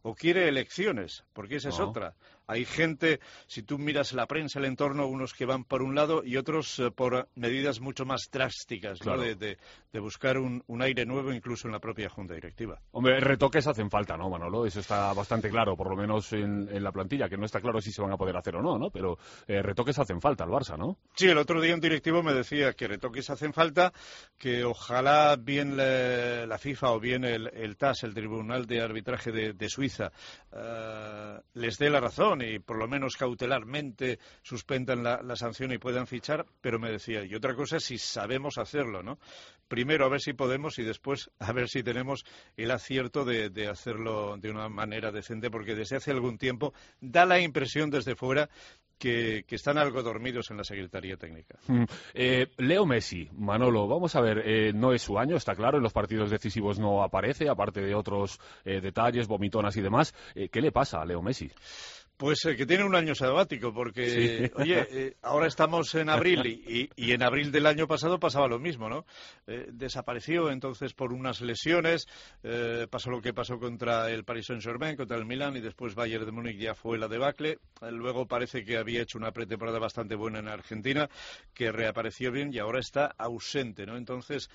o quiere elecciones, porque esa es No. otra. Hay gente, si tú miras la prensa, el entorno, unos que van por un lado y otros eh, por medidas mucho más drásticas, ¿no? Claro. de, de, de buscar un, un aire nuevo incluso en la propia Junta Directiva. Hombre, retoques hacen falta, ¿no, Manolo? Eso está bastante claro, por lo menos en, en la plantilla, que no está claro si se van a poder hacer o no, ¿no? Pero eh, retoques hacen falta al Barça, ¿no? Sí, el otro día un directivo me decía que retoques hacen falta, que ojalá bien la, la FIFA o bien el, el T A S, el Tribunal de Arbitraje de, de Suiza, uh, les dé la razón y por lo menos cautelarmente suspendan la, la sanción y puedan fichar, pero me decía, y otra cosa es si sabemos hacerlo, ¿no? Primero a ver si podemos y después a ver si tenemos el acierto de, de hacerlo de una manera decente, porque desde hace algún tiempo da la impresión desde fuera que, que están algo dormidos en la Secretaría Técnica. Mm. Eh, Leo Messi, Manolo, vamos a ver, eh, no es su año, está claro, en los partidos decisivos no aparece, aparte de otros eh, detalles, vomitonas y demás. Eh, ¿Qué le pasa a Leo Messi? Pues eh, que tiene un año sabático, porque, Sí. oye, eh, ahora estamos en abril y, y, y en abril del año pasado pasaba lo mismo, ¿no? Eh, desapareció entonces por unas lesiones, eh, pasó lo que pasó contra el Paris Saint-Germain, contra el Milan y después Bayern de Múnich ya fue la debacle. Eh, luego parece que había hecho una pretemporada bastante buena en Argentina, que reapareció bien y ahora está ausente, ¿no? Entonces,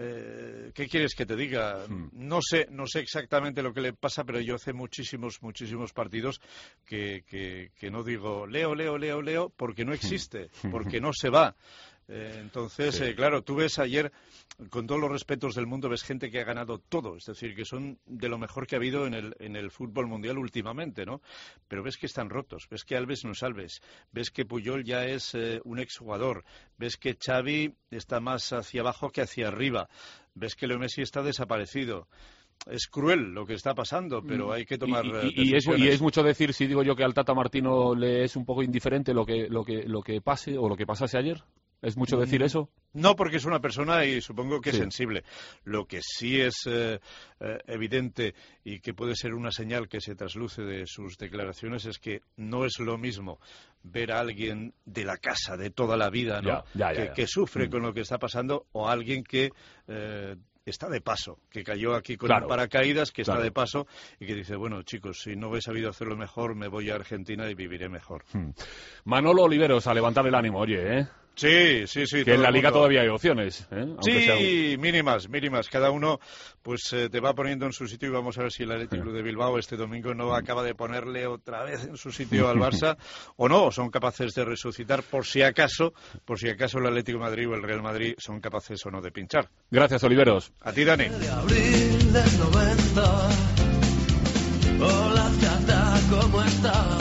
eh, ¿qué quieres que te diga? Hmm. No sé, no sé exactamente lo que le pasa, pero yo hace muchísimos, muchísimos partidos que Que, que no digo Leo, Leo, Leo, Leo, porque no existe, porque no se va. Eh, entonces, Sí. eh, claro, tú ves ayer, con todos los respetos del mundo, ves gente que ha ganado todo, es decir, que son de lo mejor que ha habido en el, en el fútbol mundial últimamente, ¿no? Pero ves que están rotos, ves que Alves no es Alves, ves que Puyol ya es eh, un exjugador, ves que Xavi está más hacia abajo que hacia arriba, ves que Leo Messi está desaparecido. Es cruel lo que está pasando, pero hay que tomar y, eh, y, y, es, decisiones. y es mucho decir, si digo yo que al Tata Martino le es un poco indiferente lo que, lo que, lo que pase o lo que pasase ayer. ¿Es mucho decir eso? No, porque es una persona y supongo que Sí. es sensible. Lo que sí es eh, eh, evidente y que puede ser una señal que se trasluce de sus declaraciones es que no es lo mismo ver a alguien de la casa de toda la vida, ¿no? Ya, ya, ya, que, ya. que sufre Mm. con lo que está pasando, o alguien que eh, está de paso, que cayó aquí con Claro. un paracaídas, que Claro. está de paso y que dice, bueno, chicos, si no he sabido hacerlo mejor, me voy a Argentina y viviré mejor. Hmm. Manolo Oliveros, a levantar el ánimo, oye, ¿eh? Sí, sí, sí. Que en todo la el Liga mundo. todavía hay opciones, ¿eh? Aunque Sí, sea- mínimas, mínimas. Cada uno pues eh, te va poniendo en su sitio y vamos a ver si el Athletic Club de Bilbao este domingo no acaba de ponerle otra vez en su sitio al Barça o no, son capaces de resucitar por si acaso, por si acaso el Atlético de Madrid o el Real Madrid son capaces o no de pinchar. Gracias, Oliveros. A ti, Dani. Abril del noventa. Hola, chata, ¿cómo estás?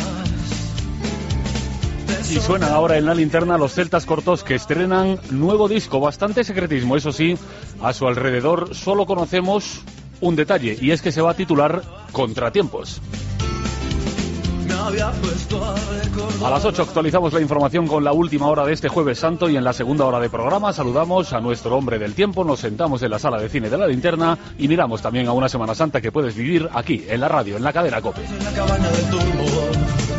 Y suenan ahora en la linterna los Celtas Cortos, que estrenan nuevo disco, bastante secretismo, eso sí, a su alrededor solo conocemos un detalle, y es que se va a titular Contratiempos. Me había puesto a recordar. A las ocho actualizamos la información con la última hora de este Jueves Santo, y en la segunda hora de programa saludamos a nuestro hombre del tiempo, nos sentamos en la sala de cine de la linterna y miramos también a una Semana Santa que puedes vivir aquí, en la radio, en la cadena COPE. En la cabaña del turbo.